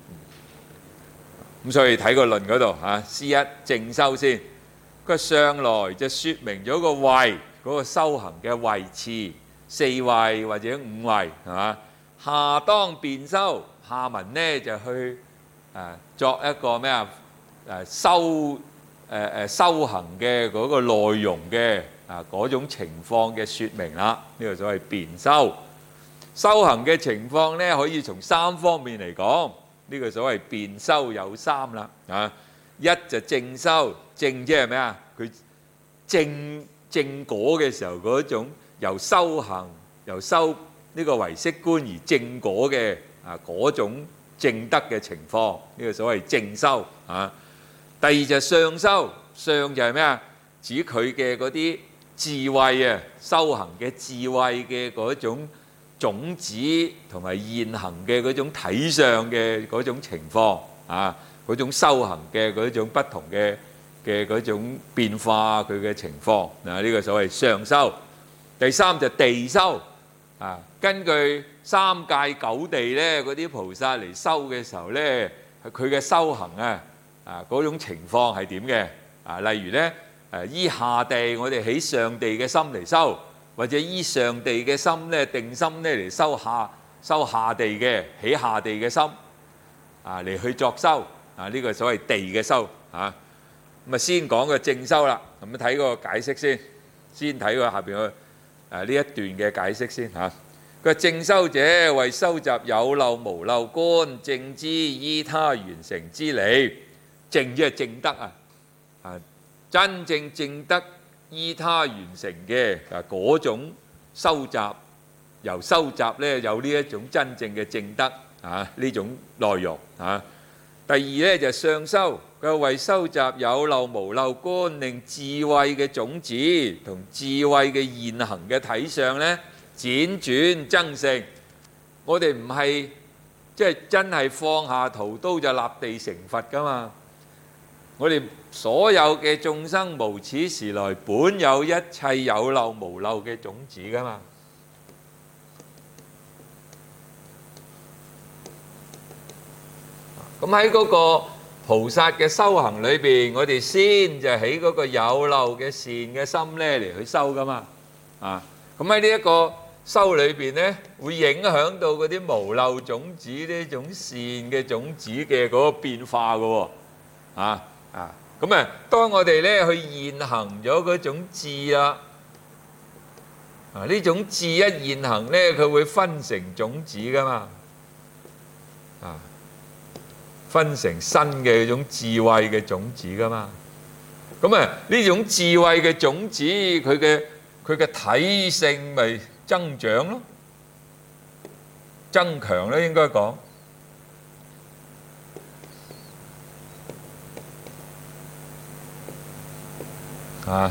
咁所以睇個論嗰度嚇 ，C 一正修先，佢上來就説明咗個位嗰個修行嘅位次，四位或者五位係嘛？下當辯修，下文呢就去誒作一個咩啊誒修誒誒修行嘅嗰個內容嘅啊嗰種情況嘅説明啦，呢個所謂辯修。修行嘅情況咧，可以從三方面嚟講，呢個所謂辯修有三啦啊！一就正修，正即係咩啊？佢正正果嘅時候嗰種由修行由修呢個唯識觀而正果嘅啊嗰種正德嘅情況，呢個所謂正修啊。第二就上修，上就係咩啊？指佢嘅嗰啲智慧啊，修行嘅智慧嘅嗰種。種子同埋現行嘅嗰種體相嘅嗰種情況啊，嗰種修行嘅嗰種不同嘅嘅嗰種變化佢嘅情況嗱，呢個所謂上修。第三就地修啊，根據三界九地咧嗰啲菩薩嚟修嘅時候咧，佢嘅修行啊啊嗰種情況係點嘅啊？例如咧誒依下地，我哋喺上地嘅心嚟修。或者依上地嘅心咧，定心咧嚟修下修下地嘅起下地嘅心啊，嚟去作修啊，呢個所謂地嘅修啊。咁啊，先講個正修啦。咁啊，睇個解釋先，先睇個下邊個誒呢一段嘅解釋先嚇。佢話正修者為收集有漏無漏觀，正知依他完成之理。正即係正德啊，啊真正正德。依他完成嘅啊嗰種收集，由收集咧有呢一種真正嘅正德啊呢種內容啊。第二咧就上修，佢為收集有漏無漏觀，令智慧嘅種子同智慧嘅現行嘅體相咧輾轉增盛。我哋唔係即係真係放下屠刀就立地成佛噶嘛。我哋所有嘅眾生無始時來本有一切有漏無漏嘅種子噶嘛。咁喺嗰個菩薩嘅修行裏邊，我哋先就喺嗰個有漏嘅善嘅心咧嚟去修噶嘛。啊，咁喺呢一個修裏邊咧，會影響到嗰啲無漏種子呢種善嘅種子嘅嗰個變化嘅喎。啊啊，咁啊，當我哋咧去現行咗嗰種智啦，啊呢種智一現行咧，佢會分成種子噶嘛，啊分成新嘅嗰種智慧嘅種子噶嘛。咁啊，呢種智慧嘅種子，佢嘅佢嘅體性咪增長咯，增強咧應該講。啊，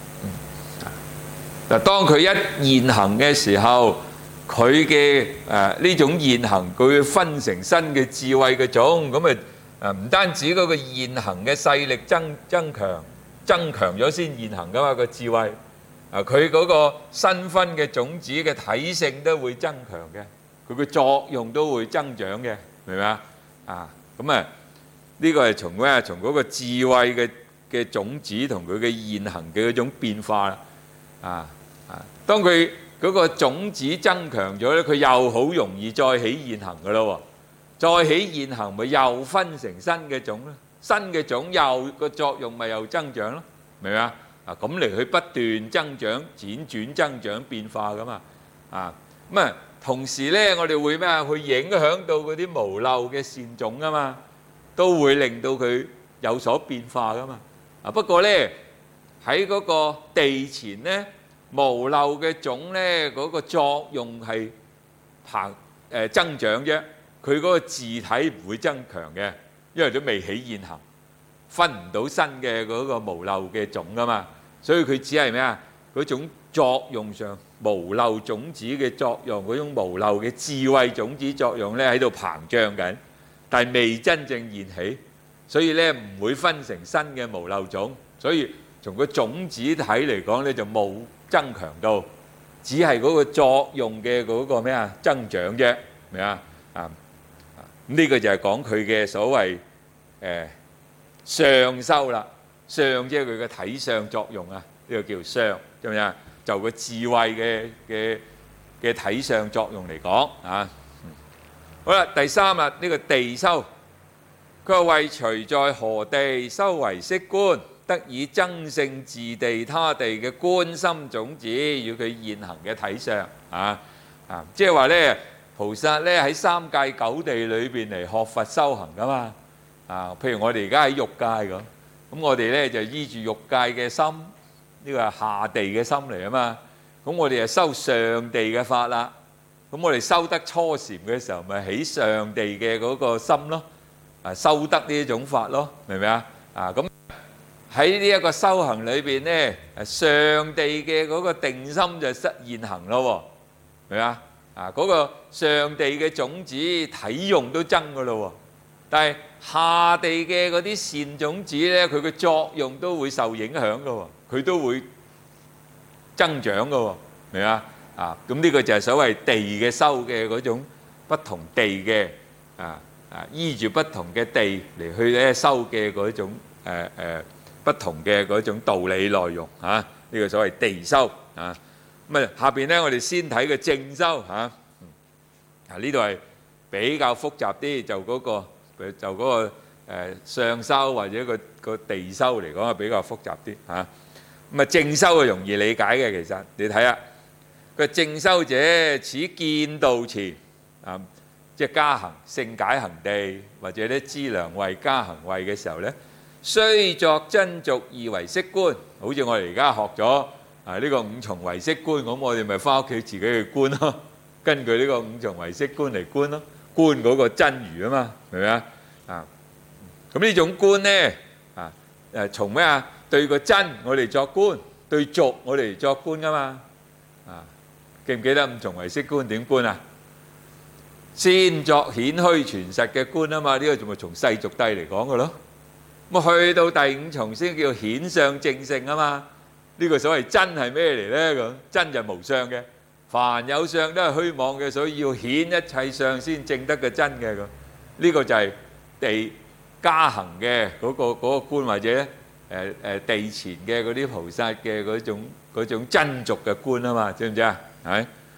嗱，當佢一現行嘅時候，佢嘅誒呢種現行，佢會分成新嘅智慧嘅種，咁啊誒唔單止嗰個現行嘅勢力增增強，增強咗先現行噶嘛個智慧，啊佢嗰個新分嘅種子嘅體性都會增強嘅，佢嘅作用都會增長嘅，明唔明啊？啊，咁啊呢個係從咩啊？從嗰個智慧嘅嘅種子同佢嘅現行嘅嗰種變化啦，啊啊！當佢嗰個種子增強咗咧，佢又好容易再起現行噶咯喎，再起現行咪又分成新嘅種咧，新嘅種又個作用咪又增長咯，明唔明啊？啊咁嚟去不斷增長、輾轉增長變化噶嘛，啊咁啊同時咧，我哋會咩啊？去影響到嗰啲無漏嘅善種啊嘛，都會令到佢有所變化噶嘛。啊不過咧喺嗰個地前咧，無漏嘅種咧嗰個作用係膨誒增長啫，佢嗰個自體唔會增強嘅，因為都未起現行，分唔到新嘅嗰個無漏嘅種噶嘛，所以佢只係咩啊？嗰種作用上無漏種子嘅作用，嗰種無漏嘅智慧種子作用咧喺度膨脹緊，但係未真正現起。所以咧唔會分成新嘅無漏種，所以從個種子體嚟講咧就冇增強到，只係嗰個作用嘅嗰個咩啊增長啫，明啊？啊咁呢個就係講佢嘅所謂誒相修啦，相即係佢嘅體相作用啊，呢個叫相，知唔知啊？就個智慧嘅嘅嘅體相作用嚟講啊。好啦，第三啦，呢個地修。佢話為隨在何地修為息觀，得以增勝自地他地嘅觀心種子，與佢現行嘅體相啊啊！即係話咧，菩薩咧喺三界九地裏邊嚟學佛修行噶嘛啊！譬如我哋而家喺欲界咁，咁我哋咧就依住欲界嘅心，呢個係下地嘅心嚟啊嘛。咁我哋就修上地嘅法啦。咁我哋修得初禪嘅時候，咪起上地嘅嗰個心咯。啊，修得呢一種法咯，明唔明啊？啊，咁喺呢一個修行裏邊咧，上地嘅嗰個定心就失現行咯，明唔明啊？啊，嗰個上地嘅種子體用都增噶咯，但係下地嘅嗰啲善種子咧，佢嘅作用都會受影響噶，佢都會增長噶，明唔明啊？啊，咁呢個就係所謂地嘅修嘅嗰種不同地嘅啊。啊，依住不同嘅地嚟去咧修嘅嗰種誒誒不同嘅嗰種道理內容嚇，呢個所謂地修啊。咁啊下邊咧，我哋先睇個正修嚇。啊呢度係比較複雜啲，就嗰個就嗰個誒上修或者個個地修嚟講係比較複雜啲嚇。咁啊正修係容易理解嘅，其實你睇下個正修者，此見道前啊。即係加行勝解行地，或者咧資糧位加行位嘅時候咧，雖作真俗二唯識觀，好似我哋而家學咗啊呢個五重唯識觀，咁我哋咪翻屋企自己去觀咯，根據呢個五重唯識觀嚟觀咯，觀嗰個真如啊嘛，明唔明啊？啊，咁呢種觀咧啊誒從咩啊？對個真我哋作觀，對俗我哋作觀噶嘛啊？記唔記得五重唯識觀點觀啊？先作顯虛傳實嘅觀啊嘛，呢個仲係從世俗諦嚟講嘅咯。咁去到第五重先叫顯相正性啊嘛。呢個所謂真係咩嚟咧？咁真就無相嘅，凡有相都係虛妄嘅，所以要顯一切相先證得個真嘅咁。呢個就係地加行嘅嗰個嗰個觀，或者誒誒地前嘅嗰啲菩薩嘅嗰種嗰種真俗嘅觀啊嘛，知唔知啊？係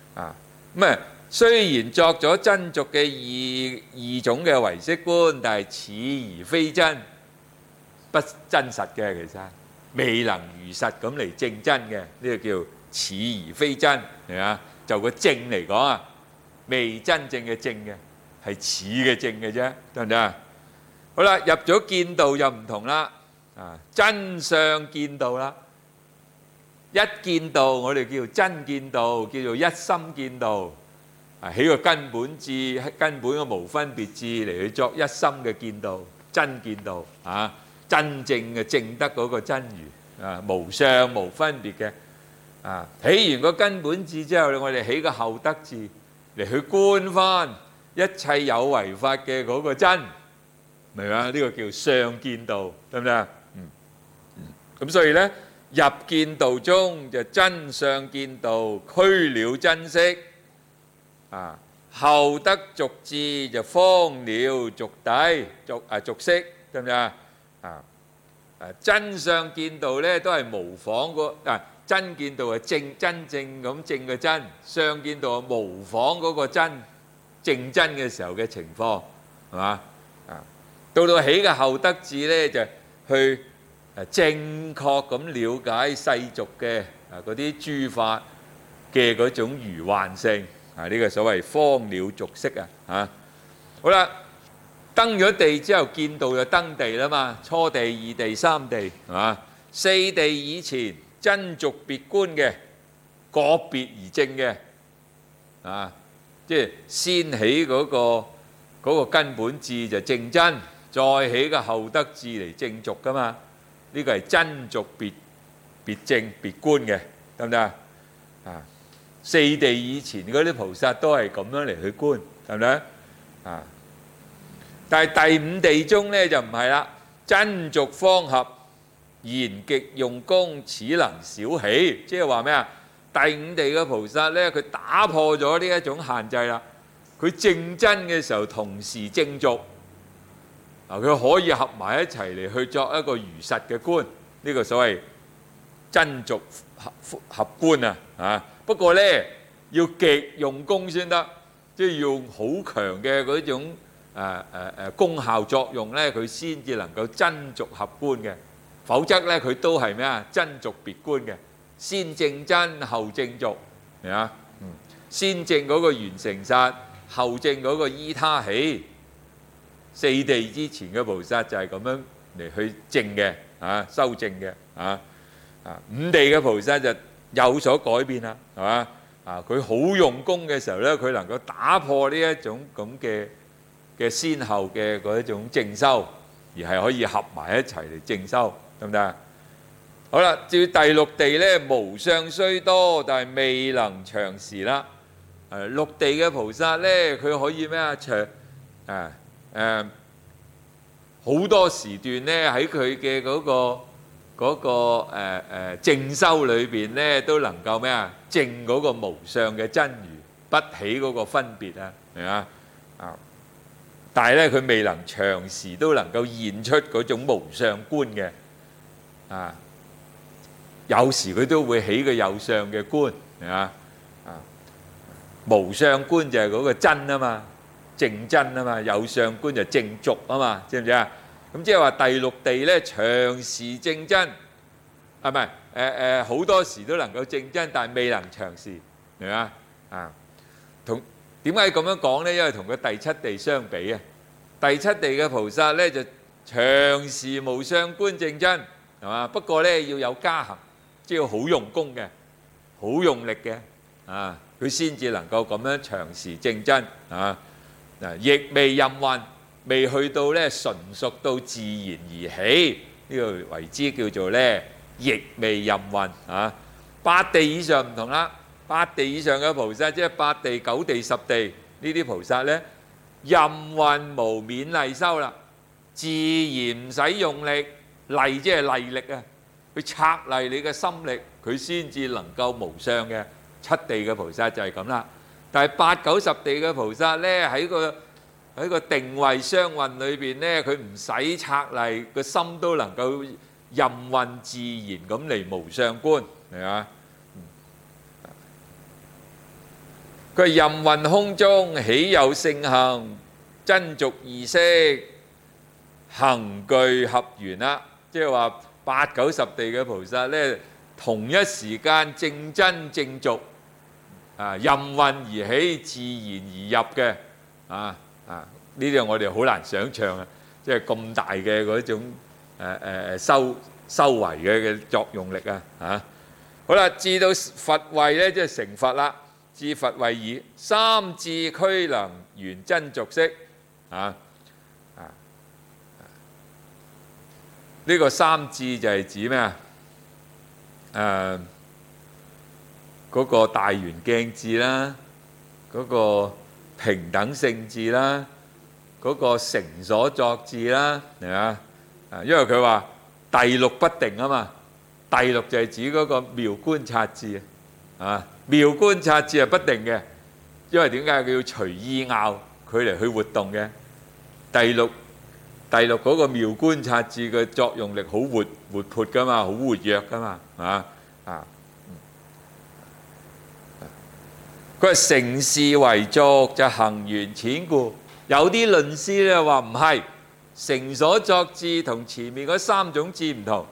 啊，咁啊雖然作咗真俗嘅二二種嘅唯識觀，但係似而非真，不真實嘅，其實未能如實咁嚟證真嘅，呢個叫似而非真，係嘛？就個證嚟講啊，未真正嘅證嘅，係似嘅證嘅啫，得唔得啊？好啦，入咗見道就唔同啦，啊，真相見道啦，一見道我哋叫做真見道，叫做一心見道，啊，起個根本智，根本嘅無分別智嚟去作一心嘅見道，真見道啊，真正嘅證得嗰個真如啊，無相無分別嘅啊，起完個根本智之後，我哋起個後得智嚟去觀翻一切有為法嘅嗰個真。明嘛？呢個叫相見道，得唔得啊？嗯嗯。咁所以呢，入見道中就真相見道，俱了真識啊。後得俗智就方了俗諦，俗啊俗識，得唔得啊？啊啊真相見道呢都係模仿個啊真見道係正真正咁正嘅真，相見道係模仿嗰個真正真嘅時候嘅情況，係嘛？啊。到到起嘅後得智呢，就去誒正確咁了解世俗嘅啊嗰啲諸法嘅嗰種如幻性啊，呢個所謂方了俗識啊嚇。好啦，登咗地之後，見道就登地啦嘛，初地、二地、三地係嘛？四地以前真俗別觀嘅，個別而證嘅啊，即係先起嗰個嗰個根本智就證真。再起個後得智嚟證俗噶嘛？呢個係真俗別別證別觀嘅，得唔得啊？啊，四地以前嗰啲菩薩都係咁樣嚟去觀，係咪啊？啊，但係第五地中咧就唔係啦，真俗方合，言極用功，此能少起。即係話咩啊？第五地嘅菩薩咧，佢打破咗呢一種限制啦。佢證真嘅時候，同時證俗。佢可以合埋一齊嚟去作一個如實嘅觀，呢個所謂真俗合合觀啊！啊，不過呢，要極用功先得，即係用好強嘅嗰種誒誒誒功效作用呢，佢先至能夠真俗合觀嘅。否則呢，佢都係咩啊？真俗別觀嘅，先證真後證俗，係啊？嗯，先證嗰個緣成實，後證嗰個依他起。四地之前嘅菩薩就係咁樣嚟去證嘅，啊修證嘅，啊啊五地嘅菩薩就有所改變啦，係嘛？啊佢好用功嘅時候咧，佢能夠打破呢一種咁嘅嘅先後嘅嗰一種證修，而係可以合埋一齊嚟證修，得唔得啊？好啦，至於第六地咧，無相雖多，但係未能長時啦。誒六地嘅菩薩咧，佢可以咩啊長啊？誒好、呃、多時段咧，喺佢嘅嗰個嗰、嗰個誒誒證修裏邊咧，都能夠咩啊證嗰個無相嘅真如，不起嗰個分別啊，係嘛啊？但係咧，佢未能長時都能夠現出嗰種無相觀嘅啊。有時佢都會起個有相嘅觀，係嘛啊？無相觀就係嗰個真啊嘛。證真啊嘛，有相觀就證俗啊嘛，知唔知啊？咁即係話第六地咧，長時證真，係咪？誒誒好多時都能夠證真，但係未能長時，明嘛？啊，同點解咁樣講咧？因為同個第七地相比啊，第七地嘅菩薩咧就長時無相觀證真，係嘛？不過咧要有加行，即係要好用功嘅，好用力嘅，啊，佢先至能夠咁樣長時證真啊。嗱，亦未任運，未去到咧純熟到自然而起，呢個為之叫做咧亦未任運啊。八地以上唔同啦，八地以上嘅菩薩，即係八地、九地、十地呢啲菩薩咧，任運無勉勵修啦，自然唔使用力，勵即係勵力啊，去策勵你嘅心力，佢先至能夠無相嘅。七地嘅菩薩就係咁啦。但係八九十地嘅菩薩咧，喺個喺個定位雙運裏邊咧，佢唔使策勵，個心都能夠任運自然咁嚟無相觀，係嘛？ 佢係任運空中，豈有聖行，真俗異色，行具合緣啦。即係話八九十地嘅菩薩咧，同一時間正真正俗啊，任運而起，自然而入嘅啊啊！呢啲我哋好難想像啊，即係咁大嘅嗰種誒誒修修為嘅嘅作用力啊嚇！好啦，至到佛位咧，即係成佛啦。至佛位已，三智俱能緣真俗色啊啊！呢個三智就係指咩啊？誒嗰個大圓鏡智啦，嗰個平等性智啦，嗰個成所作智啦，係咪啊？啊，因為佢話第六不定啊嘛，第六就係指嗰個妙觀察智啊。妙觀察智係不定嘅，因為點解佢要隨意拗佢嚟去活動嘅？第六第六嗰個妙觀察智嘅作用力好活活潑噶嘛，好活躍噶嘛，啊啊！佢係成事為俗就行緣淺故，有啲論師咧話唔係，成所作智同前面嗰三種智唔同，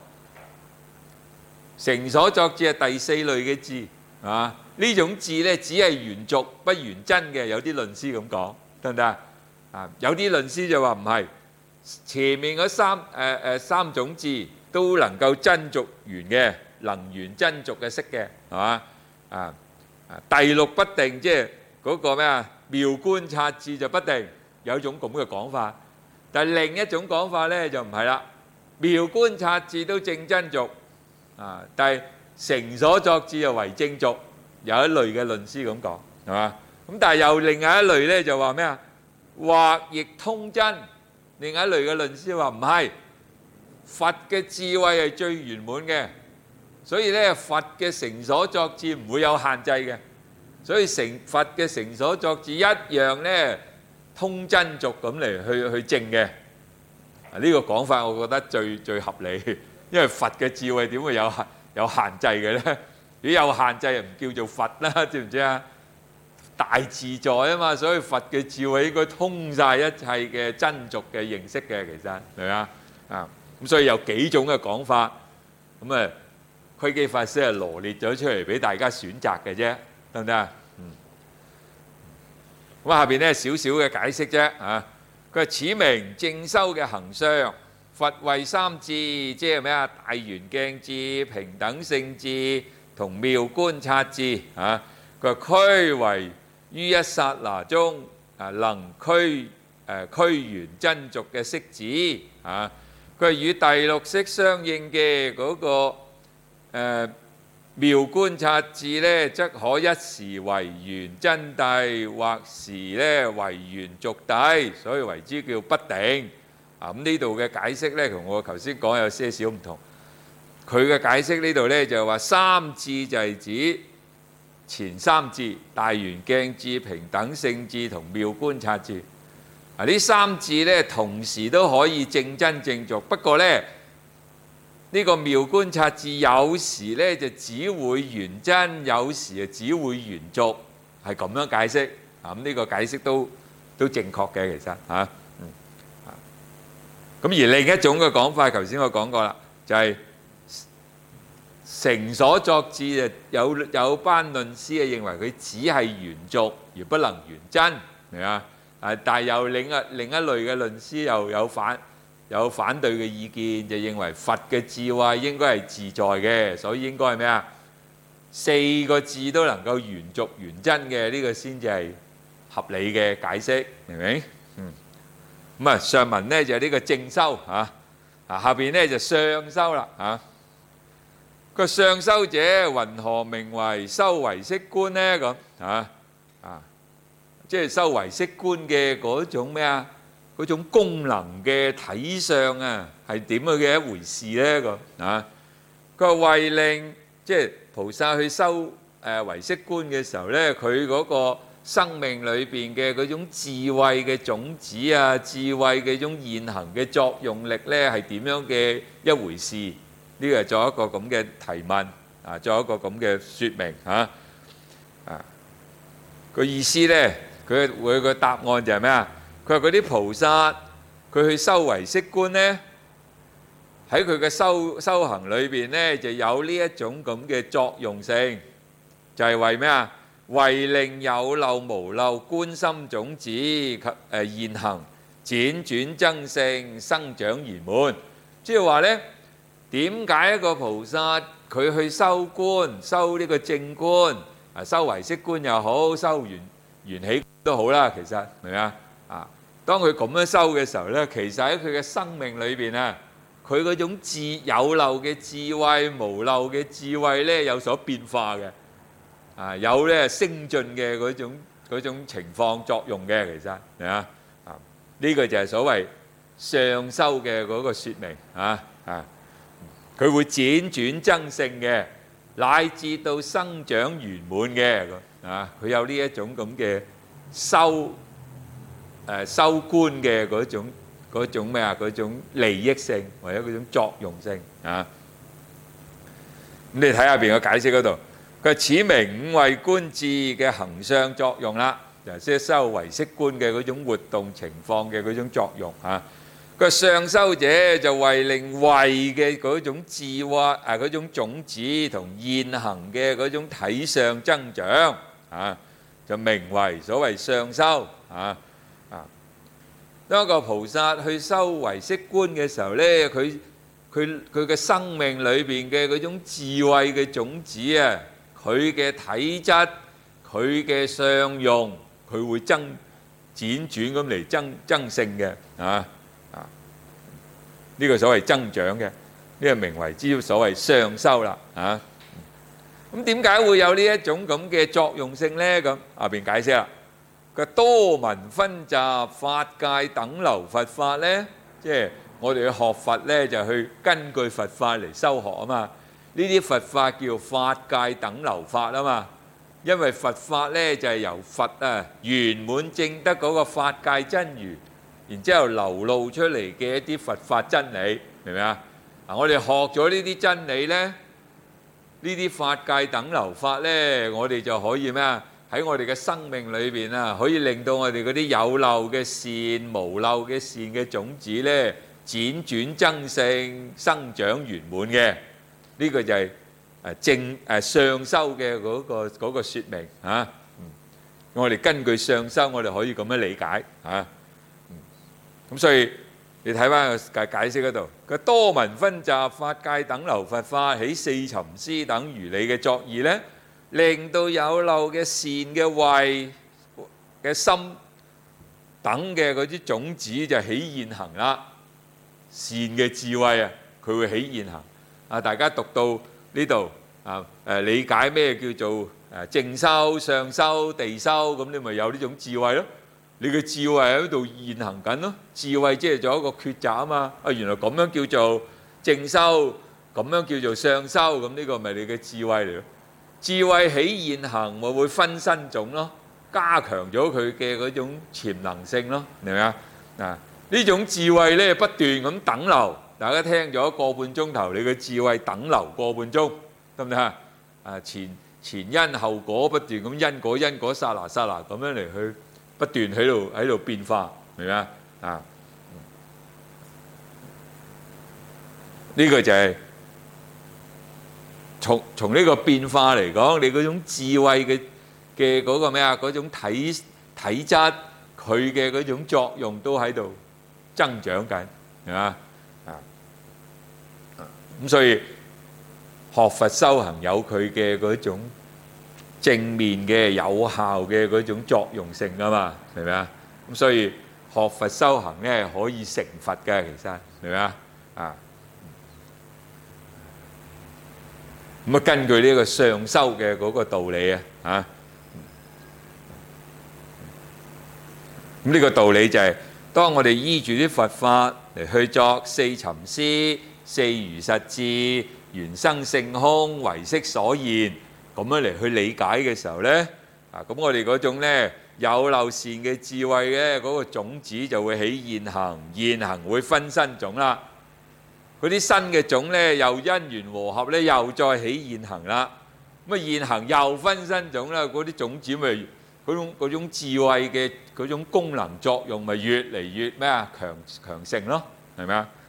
成所作智係第四類嘅智啊。呢種智咧只係緣俗不緣真嘅，有啲論師咁講，得唔得啊？啊，有啲論師就話唔係，前面嗰三誒誒、呃、三種智都能夠真俗緣嘅，能緣真俗嘅色嘅，係嘛？啊啊，第六不定，即係嗰個咩啊？妙觀察智就不定，有一種咁嘅講法。但係另一種講法咧就唔係啦，妙觀察智都正真俗啊，但係成所作智又為正俗。有一類嘅論師咁講，係嘛？咁但係又另外一類咧就話咩啊？或亦通真。另外一類嘅論師話唔係，佛嘅智慧係最圓滿嘅，所以咧佛嘅成所作智唔會有限制嘅，所以成佛嘅成所作智一樣咧通真俗咁嚟去去證嘅。啊，呢個講法我覺得最最合理，因為佛嘅智慧點會有有限制嘅咧？如果有限制，唔叫做佛啦，知唔知啊？大自在啊嘛，所以佛嘅智慧應該通晒一切嘅真俗嘅認識嘅，其實係咪啊？啊，咁所以有幾種嘅講法，咁啊，窺基法師係羅列咗出嚟俾大家選擇嘅啫，得唔得啊？嗯。咁下邊咧少少嘅解釋啫，啊，佢話此名正修嘅行相，佛位三智，即係咩啊？大圓鏡智、平等性智。同妙觀察智啊，佢話俱為於一剎那中啊，能俱誒俱緣真俗嘅色智啊，佢係與第六識相應嘅嗰、那個誒、呃、妙觀察智咧，則可一時為緣真諦，或時咧為緣俗諦，所以為之叫不定啊。咁呢度嘅解釋咧，同我頭先講有些少唔同。佢嘅解釋呢度咧就係話三智就係指前三智，大圓鏡智、平等性智同妙觀察智。啊，呢三智咧同時都可以正真正俗，不過咧呢個妙觀察智有時咧就只會緣真，有時啊只會緣俗，係咁樣解釋。啊，咁呢個解釋都都正確嘅，其實嚇。嗯。啊。咁而另一種嘅講法，頭先我講過啦，就係。成所作智啊，有有班論師啊認為佢只係緣俗而不能緣真，係啊？啊，但係又另一另一類嘅論師又有反有反對嘅意見，就認為佛嘅智慧應該係自在嘅，所以應該係咩啊？四個智都能夠緣俗緣真嘅，呢個先至係合理嘅解釋，明唔明？嗯。咁啊，上文咧就係呢個正修嚇，啊下邊咧就上修啦嚇。個上修者，云何名為修唯識觀呢？咁啊啊，即係修唯識觀嘅嗰種咩啊？嗰種功能嘅體相啊，係點樣嘅一回事呢？咁啊，佢話為令即係菩薩去修誒唯識觀嘅時候咧，佢嗰個生命裏邊嘅嗰種智慧嘅種子啊，智慧嘅種現行嘅作用力咧，係點樣嘅一回事？呢個係作一個咁嘅提問啊，作一個咁嘅説明嚇啊。佢個意思呢，佢佢個答案就係咩啊？佢話嗰啲菩薩佢去修唯識觀呢，喺佢嘅修修行裏邊呢，就有呢一種咁嘅作用性，就係為咩啊？為令有漏無漏觀心種子及誒現行輾轉增勝生長圓滿。即係話呢，點解一個菩薩佢去修觀、修呢個正觀啊，修唯識觀又好，修緣緣起都好啦，其實明唔明啊？啊，當佢咁樣修嘅時候呢，其實喺佢嘅生命裏邊啊，佢嗰種智有漏嘅智慧、無漏嘅智慧呢，有所變化嘅。啊，有咧升進嘅嗰種嗰種情況作用嘅，其實係啊，啊呢個就係所謂上修嘅嗰個説明啊啊，佢會輾轉增勝嘅，乃至到生長圓滿嘅啊，佢有呢一種咁嘅修誒修觀嘅嗰種嗰種咩啊？嗰種利益性或者嗰種作用性啊。咁你睇下邊個解釋嗰度。佢此名五位觀智嘅行相作用啦，就係即修唯識觀嘅嗰種活動情況嘅嗰種作用嚇。個上修者就為令慧嘅嗰種智慧啊，嗰種種子同現行嘅嗰種體相增長啊，就名為所謂上修啊啊。當一個菩薩去修唯識觀嘅時候咧，佢佢佢嘅生命裏邊嘅嗰種智慧嘅種子啊，佢嘅體質、佢嘅相用，佢會增輾轉咁嚟增增勝嘅啊啊！呢個所謂增長嘅，呢個名為之所謂上修啦啊！咁點解會有呢一種咁嘅作用性呢？咁下邊解釋啦，佢多聞薰習法界等流佛法呢，即係我哋去學佛呢，就去根據佛法嚟修學啊嘛。呢啲佛法叫法界等流法啊嘛，因為佛法呢就係由佛啊圓滿證得嗰個法界真如，然之後流露出嚟嘅一啲佛法真理，明唔明啊？嗱，我哋學咗呢啲真理呢，呢啲法界等流法呢，我哋就可以咩啊？喺我哋嘅生命裏邊啊，可以令到我哋嗰啲有漏嘅善、無漏嘅善嘅種子呢，輾轉增勝、生長圓滿嘅。呢個就係誒正誒上修嘅嗰個嗰個説明嚇。我哋根據上修，我哋可以咁樣理解嚇。咁所以你睇翻個解解釋嗰度，佢多聞薰習法界等流佛法，起四尋思等如理嘅作意咧，令到有漏嘅善嘅慧嘅心等嘅嗰啲種子就起現行啦。善嘅智慧啊，佢會起現行。啊！大家讀到呢度啊，誒理解咩叫做誒正修、上修、地修，咁你咪有呢種智慧咯。你嘅智慧喺度現行緊咯。智慧即係做一個抉擇啊嘛。啊，原來咁樣叫做正修，咁樣叫做上修，咁呢個咪你嘅智慧嚟咯。智慧起現行，咪會分身種咯，加強咗佢嘅嗰種潛能性咯，明唔明啊？啊，呢種智慧咧不斷咁等流。大家聽咗個半鐘頭，你嘅智慧等流個半鐘，得唔得啊？啊，前前因後果不斷咁因果因果剎那剎那咁樣嚟去不斷喺度喺度變化，明唔明啊？啊，呢個就係從從呢個變化嚟講，你嗰種智慧嘅嘅嗰個咩啊？嗰種體體質，佢嘅嗰種作用都喺度增長緊，係嘛？咁所以學佛修行有佢嘅嗰種正面嘅有效嘅嗰種作用性啊嘛，明唔明啊？咁所以學佛修行咧可以成佛嘅，其實明唔明啊？啊，咁啊根據呢個上修嘅嗰個道理啊，嚇，咁呢個道理就係當我哋依住啲佛法嚟去作四尋思、四如實智、緣生性空、唯識所現，咁樣嚟去理解嘅時候呢，啊，咁我哋嗰種呢有漏善嘅智慧呢，嗰個種子就會起現行，現行會分身種啦。嗰啲新嘅種呢，又因緣和合呢，又再起現行啦。咁啊現行又分身種啦，嗰啲種子咪嗰種嗰種智慧嘅嗰種功能作用咪越嚟越咩啊強強盛咯，係咪啊？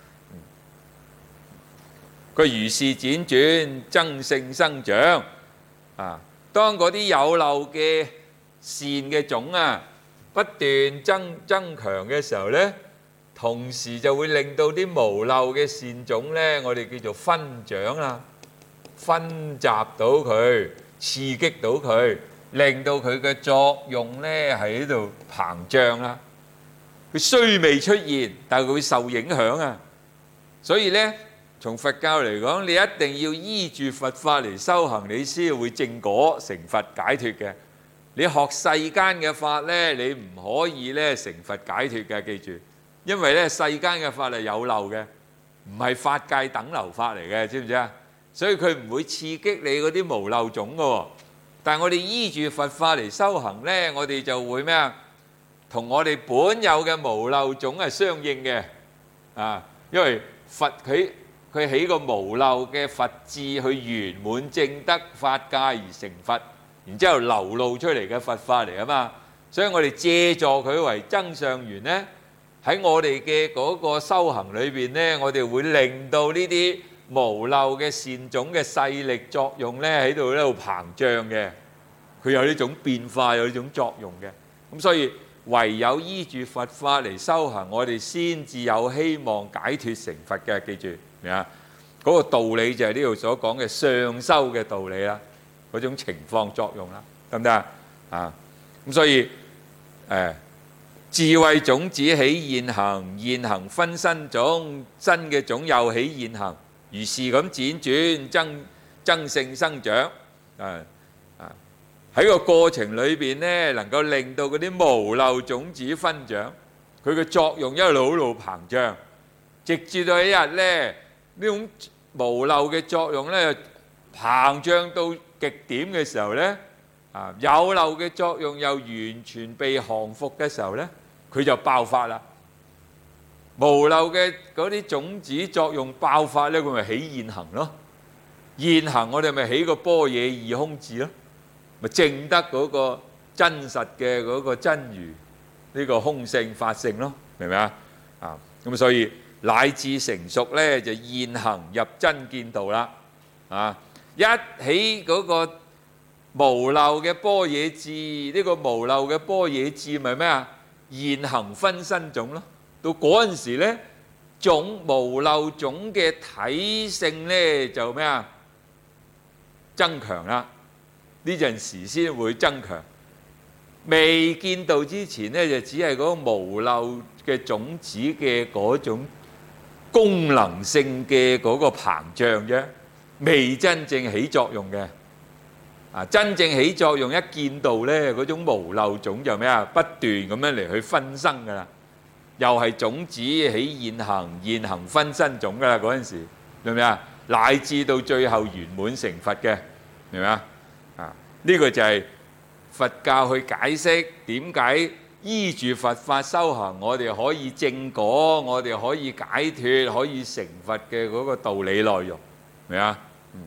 佢如是輾轉，增盛生長啊！當嗰啲有漏嘅善嘅種啊不斷增增強嘅時候呢，同時就會令到啲無漏嘅善種呢，我哋叫做分長啦，分集到佢，刺激到佢，令到佢嘅作用呢喺度膨脹啦。佢雖未出現，但係佢會受影響啊。所以呢，從佛教嚟講，你一定要依住佛法嚟修行，你先會正果成佛解脫嘅。你學世間嘅法呢，你唔可以呢成佛解脫嘅，記住。因為呢世間嘅法係有漏嘅，唔係法界等流法嚟嘅，知唔知啊？所以佢唔會刺激你嗰啲無漏種嘅。但係我哋依住佛法嚟修行呢，我哋就會咩啊？同我哋本有嘅無漏種係相應嘅啊，因為佛佢。佢起個無漏嘅佛智去圓滿正德法界而成佛，然之後流露出嚟嘅佛法嚟啊嘛，所以我哋借助佢為增上緣呢，喺我哋嘅嗰個修行裏邊呢，我哋會令到呢啲無漏嘅善種嘅勢力作用呢喺度喺度膨脹嘅，佢有呢種變化，有呢種作用嘅。咁所以唯有依住佛法嚟修行，我哋先至有希望解脫成佛嘅，記住。明啊？嗰個道理就係呢度所講嘅上修嘅道理啦，嗰種情況作用啦，得唔得啊？啊，咁所以誒智慧種子起現行，現行分身種，新嘅種又起現行，如是咁輾轉增增盛生長。誒啊喺個過程裏邊咧，能夠令到嗰啲無漏種子分長，佢嘅作用一路一路膨脹，直至到一日咧。呢種無漏嘅作用咧，膨脹到極點嘅時候咧，啊有漏嘅作用又完全被降服嘅時候咧，佢就爆發啦。無漏嘅嗰啲種子作用爆發咧，佢咪起現行咯。現行我哋咪起個般若義空智咯，咪證得嗰個真實嘅嗰個真如呢個空性法性咯，明唔明啊？啊咁所以。乃至成熟咧，就現行入真見道啦。啊，一起嗰個無漏嘅般若智，呢個無漏嘅般若智咪咩啊？現行分身種咯。到嗰陣時咧，種無漏種嘅體性咧就咩啊？增強啦。呢陣時先會增強。未見道之前咧，就只係嗰個無漏嘅種子嘅嗰種。功能性嘅嗰個膨脹啫，未真正起作用嘅。啊，真正起作用一見到咧，嗰種無漏種就咩啊？不斷咁樣嚟去分生噶啦，又係種子起現行，現行分身種噶啦嗰陣時，明唔明啊？乃至到最後圓滿成佛嘅，明唔明啊？啊，呢個就係佛教去解釋點解。依住佛法修行，我哋可以正果，我哋可以解脫，可以成佛嘅嗰個道理內容，明啊？嗯。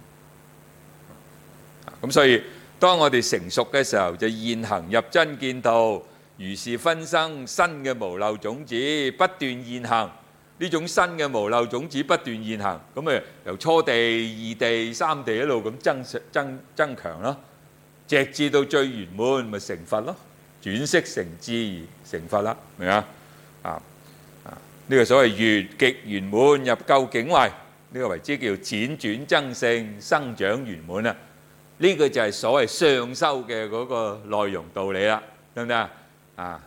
咁所以當我哋成熟嘅時候，就現行入真見道，如是分生新嘅無漏種子，不斷現行。呢種新嘅無漏種子不斷現行，咁咪由初地、二地、三地一路咁增增增強咯，直至到最圓滿，咪成佛咯。轉識成智而成佛啦，明啊？啊啊！呢個所謂圓極圓滿入究竟位，呢個為之叫輾轉增盛生長圓滿啊！呢個就係所謂上修嘅嗰個內容道理啦，得唔得啊？啊！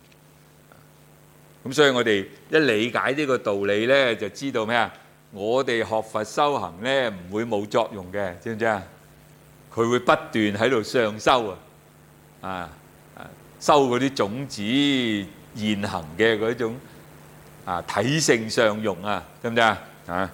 咁所以我哋一理解呢個道理咧，就知道咩啊？我哋學佛修行咧，唔會冇作用嘅，知唔知啊？佢會不斷喺度上修啊！啊！收嗰啲種子現行嘅嗰種啊體性上用啊，得唔得啊？啊，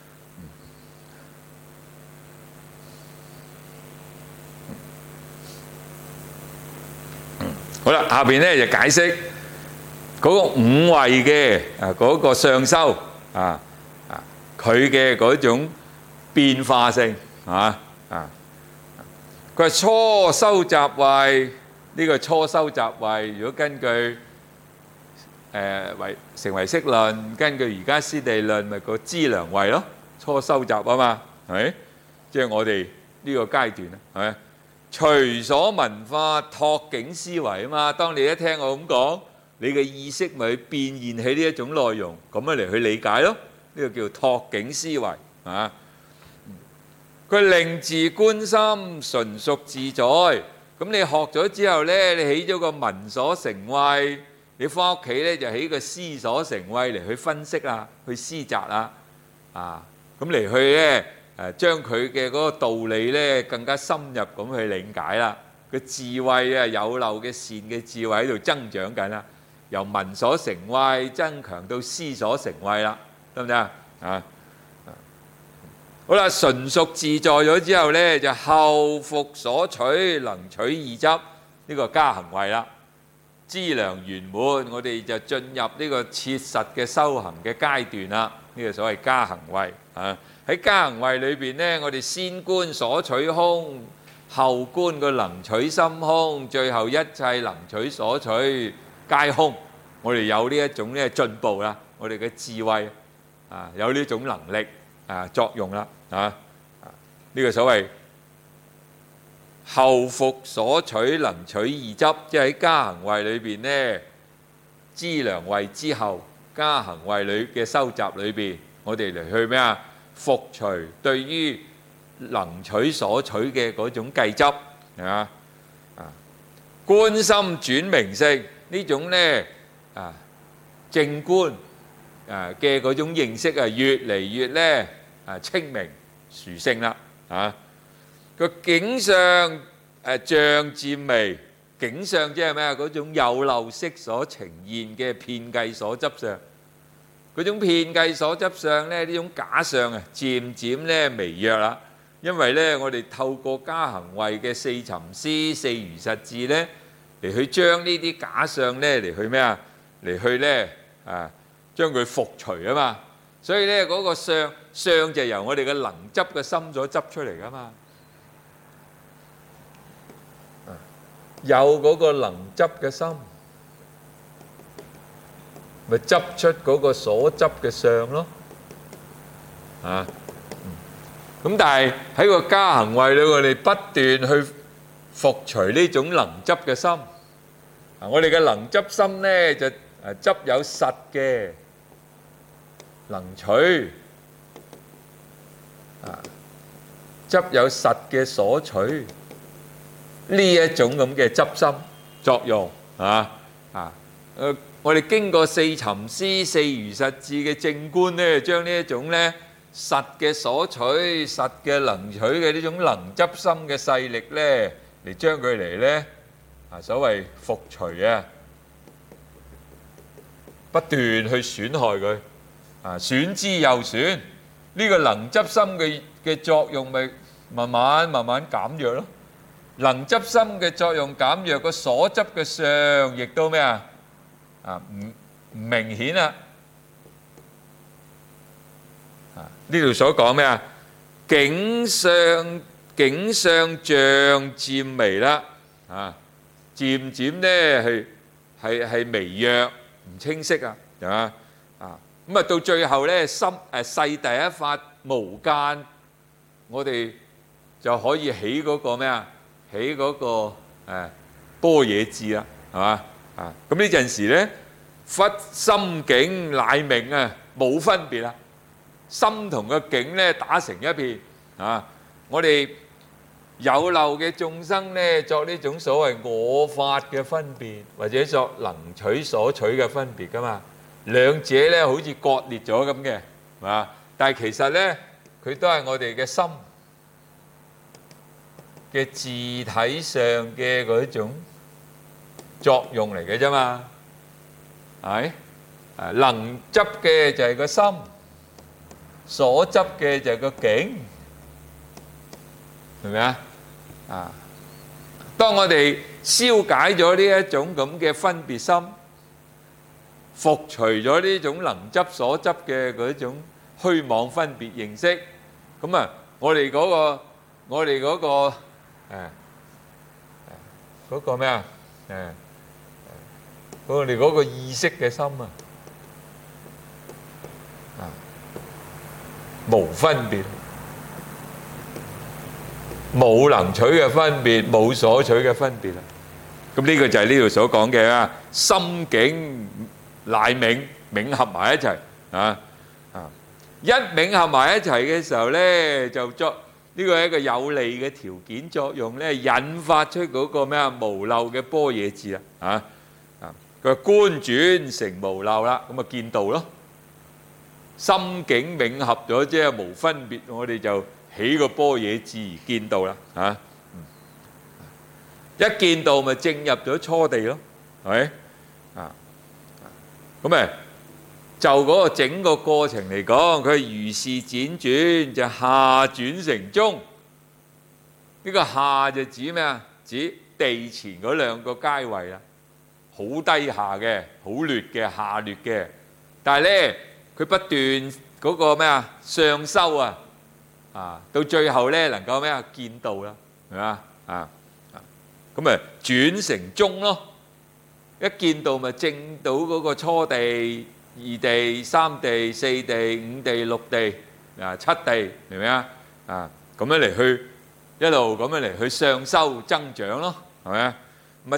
好啦，下邊咧就解釋嗰個五位嘅啊嗰個上修啊啊佢嘅嗰種變化性啊啊，佢係初修習位。 呢個初修習慧，如果根據誒唯成唯識論，根據而家師地論，咪個資糧慧咯，初修習啊嘛，係咪？即係我哋呢個階段啊，係咪？隨所聞法，託境思維啊嘛。當你一聽我咁講，你嘅意識咪變現起呢一種內容，咁樣嚟去理解咯。呢個叫託境思維啊。佢令自觀心，純屬自在。咁你學咗之後呢，你起咗個聞所成慧，你翻屋企呢就起個思所成慧嚟去分析啊，去思擇啊，啊，咁嚟去呢。誒將佢嘅嗰個道理咧更加深入咁去理解啦，個智慧啊有漏嘅善嘅智慧喺度增長緊啦，由聞所成慧增強到思所成慧啦，得唔得啊？啊，好啦，純屬自在咗之後咧，就後復所取能取二執，呢個加行慧啦，資糧圓滿，我哋就進入呢個切實嘅修行嘅階段啦，呢個所謂加行慧啊。喺加行慧裏邊呢，我哋先觀所取空，後觀個能取心空，最後一切能取所取皆空。我哋有呢一種咧進步啦，我哋嘅智慧啊，有呢種能力啊作用啦啊，呢個所謂後復所取能取二執，即係喺加行慧裏邊呢，資糧慧之後，加行慧裏嘅修習裏邊，我哋嚟去咩啊？復除對於能取所取嘅嗰種計執啊，啊，觀心轉明性呢種咧啊，正觀啊嘅嗰種認識啊，越嚟越咧啊清明殊勝啦啊！個境相誒障漸微，境相即係咩啊？嗰種有漏色所呈現嘅遍計所執相。嗰種遍計所執相咧，呢種假相啊，漸漸咧微弱啦。因為咧，我哋透過加行慧嘅四尋思、四如實智咧，嚟去將呢啲假相咧嚟去咩啊？嚟去咧啊，將佢復除啊嘛。所以咧，嗰個相相就由我哋嘅能執嘅心所執出嚟噶嘛。有嗰個能執嘅心，咪執出嗰個所執嘅相咯，啊，咁但係喺個加行慧裏，我哋不斷去復除呢種能執嘅心。啊，我哋嘅能執心咧就誒執有實嘅能取，啊，執有實嘅所取，呢一種咁嘅執心作用，啊啊誒。我哋經過四尋思、四如實智嘅正觀咧，將呢一種咧實嘅所取、實嘅能取嘅呢種能執心嘅勢力咧，嚟將佢嚟咧啊所謂復除啊，不斷去損害佢啊，損之又損，呢個能執心嘅嘅作用咪慢慢慢慢減弱咯。能執心嘅作用減弱，個所執嘅相亦都咩啊？啊，唔唔明顯啦！啊，呢度所講咩啊？境相境相障漸微啦，啊，漸漸咧係係係微弱唔清晰啊，係嘛？啊，咁啊到最後咧心誒世第一法無間，我哋就可以起嗰個咩啊？起嗰個誒般若智啦，係嘛？啊，咁呢陣時咧，忽心境乃明啊，冇分別啦。心同個境咧打成一片啊！我哋有漏嘅眾生咧，作呢種所謂我法嘅分別，或者作能取所取嘅分別噶嘛。兩者咧好似割裂咗咁嘅，係嘛？但係其實咧，佢都係我哋嘅心嘅自體上嘅嗰種作用嚟嘅啫嘛，係啊，能執嘅就係個心，所執嘅就係個境，係咪啊？啊，當我哋消解咗呢一種咁嘅分別心，復除咗呢種能執所執嘅嗰種虛妄分別認識，咁啊，我哋嗰個我哋嗰個誒嗰個咩啊？ 誒我哋嗰個意識嘅心啊，啊無分別，冇能取嘅分別，冇所取嘅分別啦。咁呢個就係呢度所講嘅啊，心境乃冥冥合埋一齊啊啊！一冥合埋一齊嘅時候咧，就作呢個係一個有利嘅條件作用咧，引發出嗰個咩啊無漏嘅般若智啦啊啊！佢話觀轉成無漏啦，咁啊見道咯。心境冥合咗，即係無分別，我哋就起個般若智而見道啦啊！一見道咪進入咗初地咯，係咪啊？咁誒就嗰個整個過程嚟講，佢如是輾轉就下轉成中。呢個下就指咩啊？指地前嗰兩個階位啦，好低下嘅，好劣嘅，下劣嘅。但係咧，佢不斷嗰個咩啊上修啊，啊到最後咧能夠咩啊見道啦，係嘛啊？咁咪轉成中咯，一見道咪證到嗰個初地、二地、三地、四地、五地、六地啊、七地，明唔明啊？啊，咁樣嚟去一路咁樣嚟去上修增長咯，係咪啊？咁啊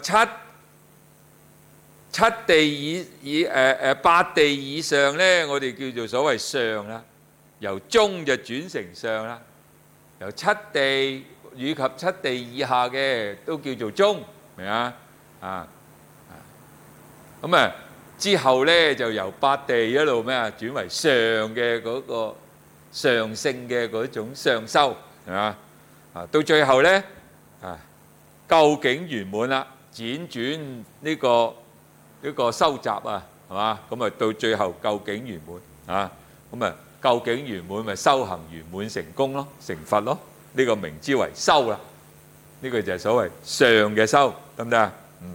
七七地以以誒誒八地以上咧，我哋叫做所謂上啦，由中就轉成上啦，由七地以及七地以下嘅都叫做中，明啊？啊咁啊之後咧就由八地一路咩啊轉為上嘅嗰個上性嘅嗰種上修，係嘛？啊到最後咧啊究竟圓滿啦，輾轉呢個呢個收集啊，係嘛？咁啊到最後究竟圓滿啊，咁啊究竟圓滿咪修行圓滿成功咯，成佛咯。呢個名之為修啦，呢個就係所謂上嘅修，得唔得啊？嗯。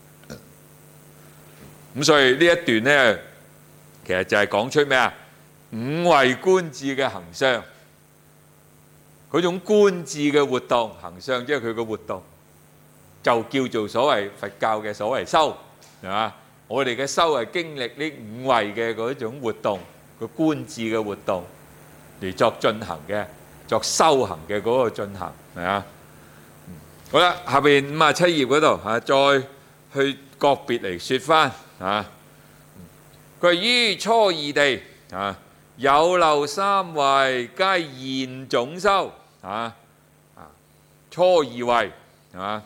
咁所以呢一段咧，其實就係講出咩啊？五位觀智嘅行相，嗰種觀智嘅活動，行相即係佢嘅活動，就叫做所謂佛教嘅所謂修，係嘛？我哋嘅修係經歷呢五位嘅嗰種活動，個觀智嘅活動嚟作進行嘅。作修行嘅嗰個進行，係啊，好啦，下邊五十七頁嗰度嚇，再去個別嚟説翻嚇。佢於初二地啊，有漏三位皆現總修啊啊，初二位係嘛？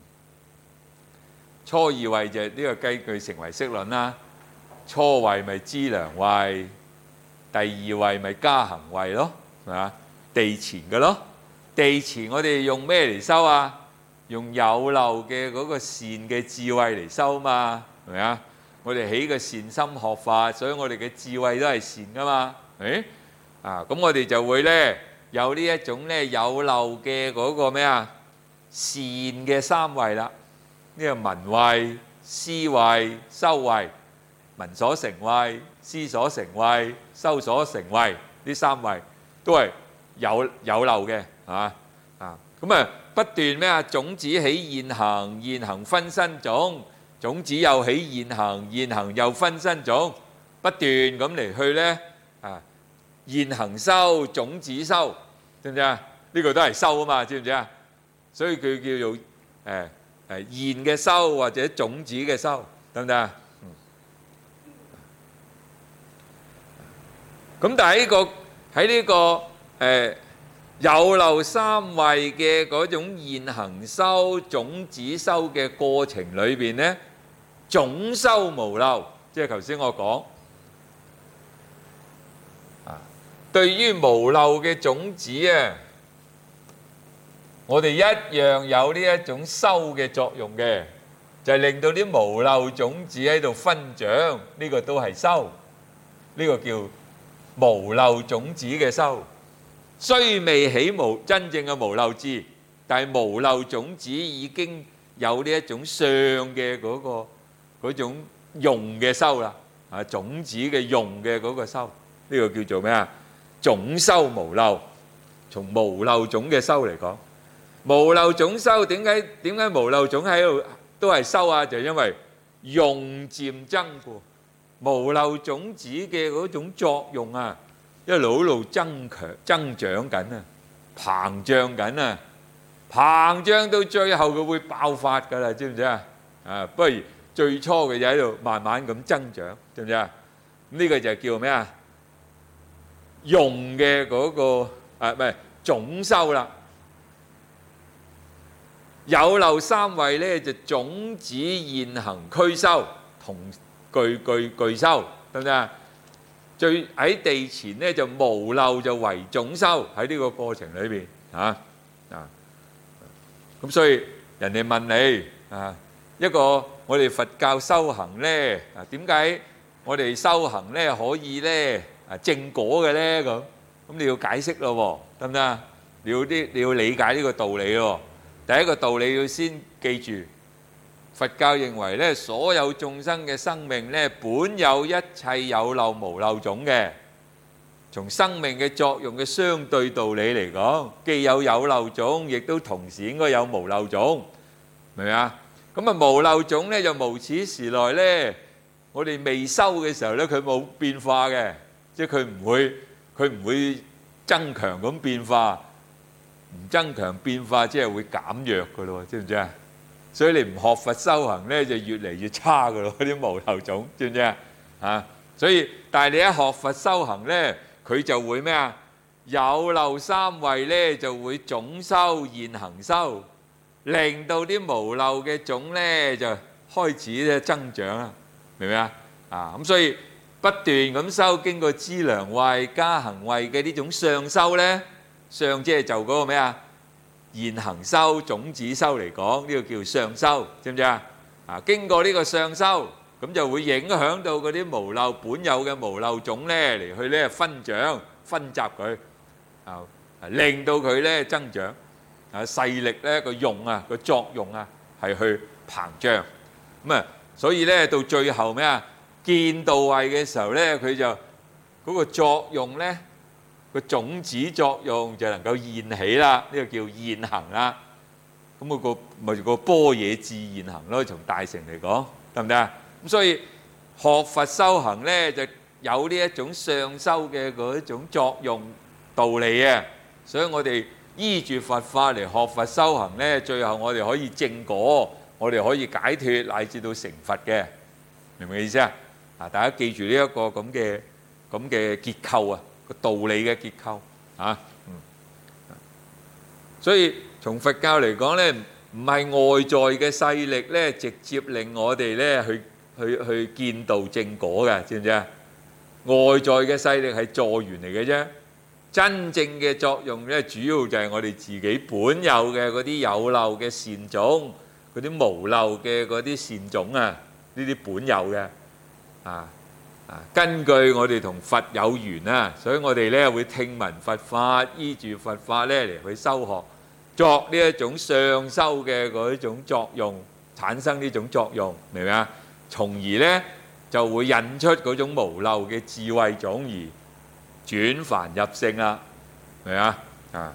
初二位就呢個根據成唯識論啦，初位咪資糧位，第二位咪加行位咯，係嘛？地前嘅咯，地前我哋用咩嚟修啊？用有漏嘅嗰個善嘅智慧嚟修嘛，係咪啊？我哋起個善心學法，所以我哋嘅智慧都係善噶嘛，誒啊，咁我哋就會咧有呢一種咧有漏嘅嗰個咩啊善嘅三位啦，呢個聞慧、思慧、修慧，聞所成慧、思所成慧、修所成慧，呢三位都係有有漏嘅，係嘛啊？咁啊不斷咩啊？種子起現行，現行分身種，種子又起現行，現行又分身種，不斷咁嚟去咧啊！現行修，種子修，知唔知啊？呢個都係修啊嘛，知唔知啊？所以佢叫做誒誒現嘅修或者種子嘅修，得唔得啊？咁但係呢個喺呢個誒有漏三位嘅嗰種現行修、種子修嘅過程裏邊咧，總修無漏，即係頭先我講啊，對於無漏嘅種子啊，我哋一樣有呢一種修嘅作用嘅，就係令到啲無漏種子喺度分長，呢個都係修，呢個叫無漏種子嘅修。雖未起無真正嘅無漏智，但係無漏種子已經有呢一種相嘅嗰個嗰種用嘅修啦，啊種子嘅用嘅嗰個修，呢個叫做咩啊？總修無漏，從無漏種嘅修嚟講，無漏種修點解點解無漏種喺度都係修啊，就因為用漸增故，無漏種子嘅嗰種作用啊，一路一路增強增長緊啊，膨脹緊啊，膨脹到最後佢會爆發㗎啦，知唔知啊？啊，不如最初嘅就喺度慢慢咁增長，知唔知啊？咁呢個就叫咩啊？用嘅嗰個啊，唔係總修啦。有漏三位咧就種子現行俱修，同具具具修，得唔得啊？最喺地前咧就無漏就為總修，喺呢個過程裏邊嚇啊，咁所以人哋問你啊，一個我哋佛教修行咧啊，點解我哋修行咧可以咧啊正果嘅咧咁？咁你要解釋咯，得唔得啊？你要啲你要理解呢個道理咯。第一個道理要先記住，佛教認為咧，所有眾生嘅生命咧，本有一切有漏無漏種嘅。從生命嘅作用嘅相對道理嚟講，既有有漏種，亦都同時應該有無漏種，明唔明啊？咁啊無漏種咧就無始時來咧，我哋未修嘅時候咧，佢冇變化嘅，即係佢唔會佢唔會增強咁變化。唔增強變化，即係會減弱嘅咯，知唔知啊？所以你唔學佛修行咧，就越嚟越差嘅咯，嗰啲無漏種，知唔知啊？啊，所以但係你一學佛修行咧，佢就會咩啊？有漏三位咧就會總修現行修，令到啲無漏嘅種咧就開始咧增長啦，明唔明啊？啊，咁所以不斷咁修，經過資糧位、加行位嘅呢種上修咧。上即係就嗰個咩啊？現行修、種子修嚟講，呢個叫上修，知唔知啊？啊，經過呢個上修，咁就會影響到嗰啲無漏本有嘅無漏種咧，嚟去咧分長、分集佢，啊，令到佢咧增長，啊，勢力咧個用啊個作用啊係去膨脹，咁啊，所以咧到最後咩啊？見道位嘅時候咧，佢就嗰個作用咧。個種子作用就能夠現起啦，呢個叫現行啦。咁嗰個咪個般若智現行咯，從大乘嚟講，得唔得啊？咁所以學佛修行咧，就有呢一種上修嘅嗰一種作用道理啊。所以我哋依住佛法嚟學佛修行咧，最後我哋可以證果，我哋可以解脫乃至到成佛嘅，明唔明意思啊？啊，大家記住呢一個咁嘅咁嘅結構啊！個道理嘅結構啊，嗯，所以從佛教嚟講咧，唔係外在嘅勢力咧，直接令我哋咧去去去見道正果嘅，知唔知啊？外在嘅勢力係助緣嚟嘅啫，真正嘅作用咧，主要就係我哋自己本有嘅嗰啲有漏嘅善種，嗰啲無漏嘅嗰啲善種啊，呢啲本有嘅啊。根據我哋同佛有緣啊，所以我哋咧會聽聞佛法，依住佛法咧嚟去修學，作呢一種上修嘅嗰一種作用，產生呢種作用，明唔明啊？從而咧就會引出嗰種無漏嘅智慧種而轉凡入聖啦，明唔明啊？啊，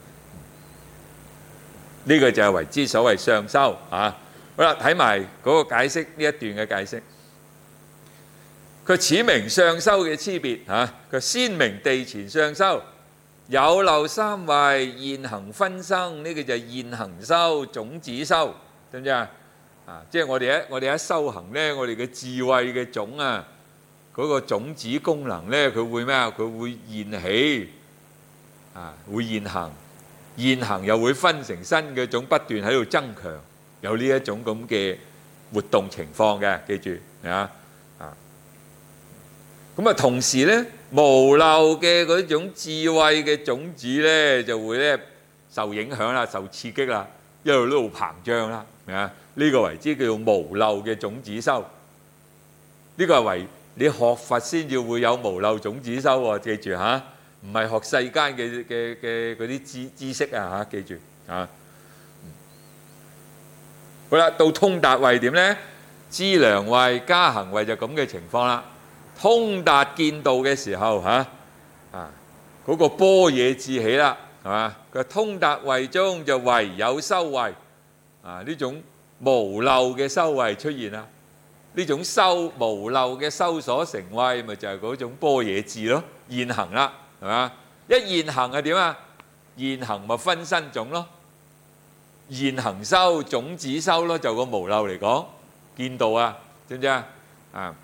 呢個就係為之所謂上修啊。好啦，睇埋嗰個解釋呢一段嘅解釋。佢此名上修嘅差別嚇，佢先明地前上修，有漏三位現行分生，呢個就係現行修、種子修，知唔知啊？啊，即係我哋一我哋一修行咧，我哋嘅智慧嘅種啊，嗰個種子功能咧，佢會咩啊？佢會現起啊，會現行，現行又會分成新嘅種，不斷喺度增強，有呢一種咁嘅活動情況嘅，記住啊！咁啊，同時咧，無漏嘅嗰種智慧嘅種子咧，就會咧受影響啦，受刺激啦，一路一路膨脹啦，明啊？呢個為之叫做無漏嘅種子修。呢個係為你學佛先至會有無漏種子修喎，記住嚇，唔係學世間嘅嘅嘅嗰啲知知識啊嚇，記住啊。好啦，到通達位點咧？資糧位、加行位就咁嘅情況啦。通達見道嘅時候嚇啊，嗰個般若智起啦，係嘛？佢通達位中就唯有修位啊，呢種無漏嘅修慧出現啦。呢種修無漏嘅修所成慧，咪就係嗰種般若智咯，現行啦，係嘛？一現行係點啊？現行咪分身種咯，現行修種子修咯，就個無漏嚟講，見道啊，知唔知啊？啊，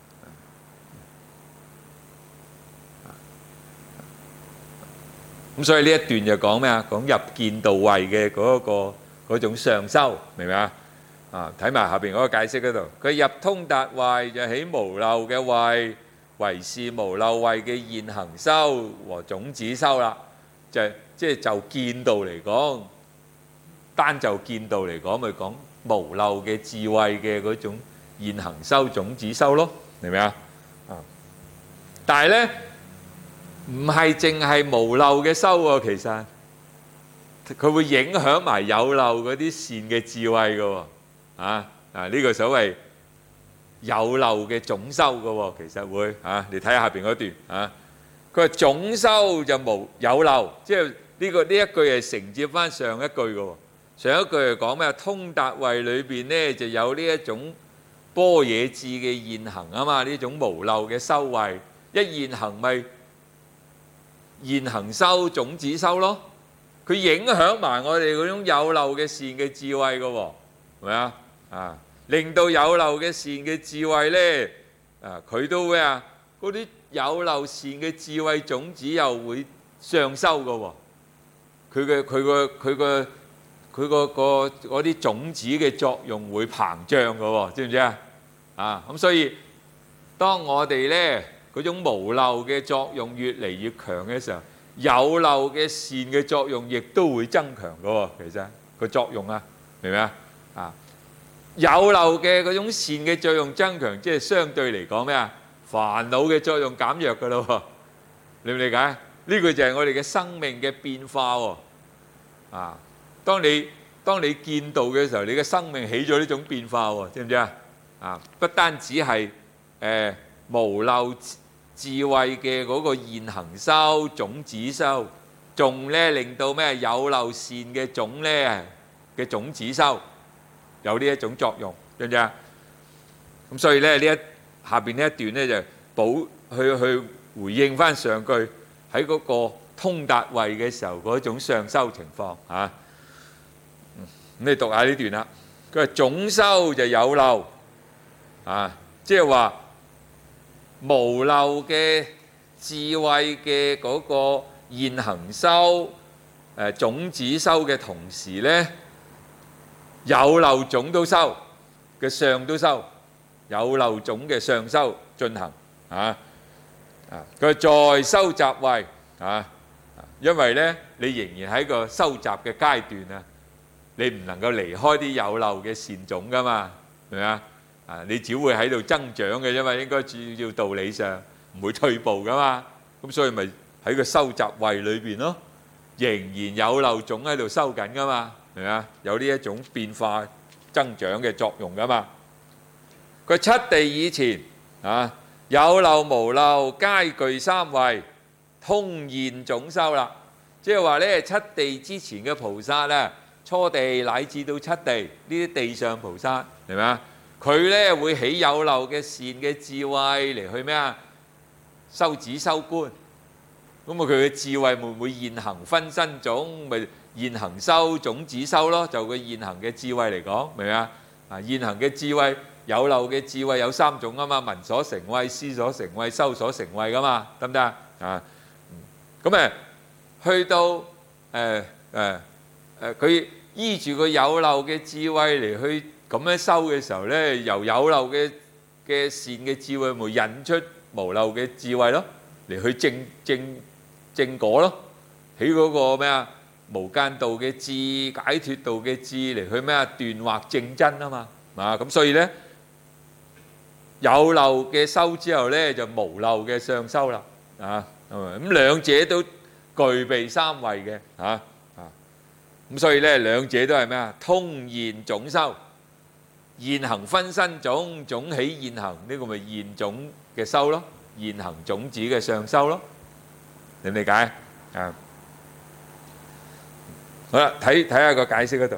咁所以呢一段就講咩啊？講入見道慧嘅嗰個嗰種上修，明唔明啊？啊，睇埋下邊嗰個解釋嗰度，佢入通達慧就起無漏嘅慧，為是無漏慧嘅現行修和種子修啦。就即係就見道嚟講，單就見道嚟講，咪講無漏嘅智慧嘅嗰種現行修、種子修咯，明唔明啊？啊！但係咧，唔係淨係無漏嘅修喎，其實佢會影響埋有漏嗰啲善嘅智慧嘅喎。啊啊！呢個所謂有漏嘅總修嘅喎，其實會啊，你睇下下邊嗰段啊。佢話總修就無有漏，即係呢個呢一句係承接翻上一句嘅喎。上一句係講咩啊？通達慧裏邊咧就有呢一種般若智嘅現行啊嘛，呢種無漏嘅修慧，一現行咪現行修種子修咯。佢影響埋我哋嗰種有漏嘅善嘅智慧嘅喎，係咪啊？啊，令到有漏嘅善嘅智慧咧，啊佢都會啊嗰啲有漏善嘅智慧種子又會上修嘅喎。佢嘅佢個佢個佢個個嗰啲種子嘅作用會膨脹嘅喎，知唔知啊？啊咁所以當我哋咧嗰種無漏嘅作用越嚟越強嘅時候，有漏嘅善嘅作用亦都會增強嘅喎。其實個作用啊，明唔明啊？啊！有漏嘅嗰種善嘅作用增強，即係相對嚟講咩啊？煩惱嘅作用減弱㗎咯喎，理唔理解？呢個就係我哋嘅生命嘅變化喎。啊，當你當你見道嘅時候，你嘅生命起咗呢種變化喎，知唔知啊？啊，不單止係誒無漏智慧嘅嗰個現行修、種子修，仲咧令到咩有漏善嘅種咧嘅種子修。有呢一種作用，知唔知啊？咁所以咧，呢一下邊呢一段咧就補去去回應翻上句喺嗰個通達慧嘅時候嗰種上修情況嚇。咁你讀下呢段啦。佢話總修就有漏啊，即係話無漏嘅智慧嘅嗰個現行修誒種子修嘅同時咧。有漏種都修嘅上都修，有漏種嘅上修進行啊啊！佢再修習慧啊，因為咧你仍然喺個修習嘅階段啊，你唔能夠離開啲有漏嘅善種噶嘛，係咪啊？啊，你只會喺度增長嘅，因為應該照照道理上唔會退步噶嘛，咁所以咪喺個修習慧裏邊咯，仍然有漏種喺度修緊噶嘛。係咪啊？有呢一種變化增長嘅作用噶嘛？佢七地以前啊，有漏無漏皆具三慧，通現總修啦。即係話咧，七地之前嘅菩薩咧，初地乃至到七地呢啲地上菩薩，係咪啊？佢咧會起有漏嘅善嘅智慧嚟去咩啊？修止修觀。咁啊，佢嘅智慧會唔會現行分身種咪？現行修種子修咯，就個現行嘅智慧嚟講，明唔明啊？啊，現行嘅智慧有漏嘅智慧有三種啊嘛，聞所成慧、思所成慧、修所成慧噶嘛，得唔得啊？啊，咁誒去到誒誒誒，佢依住個有漏嘅智慧嚟去咁樣修嘅時候咧，由有漏嘅嘅善嘅智慧咪引出無漏嘅智慧咯，嚟去證證證果咯，起嗰個咩啊？無間道嘅智、解脫道嘅智嚟去咩啊？斷惑正真啊嘛，啊咁所以咧有漏嘅修之後咧就無漏嘅上修啦，啊咁兩者都具備三慧嘅，嚇啊咁所以咧兩者都係咩啊？通現總修，現行分身種，種起現行，呢個咪現種嘅修咯，現行種子嘅上修咯，你理解啊？好啦，睇睇下個解釋嗰度。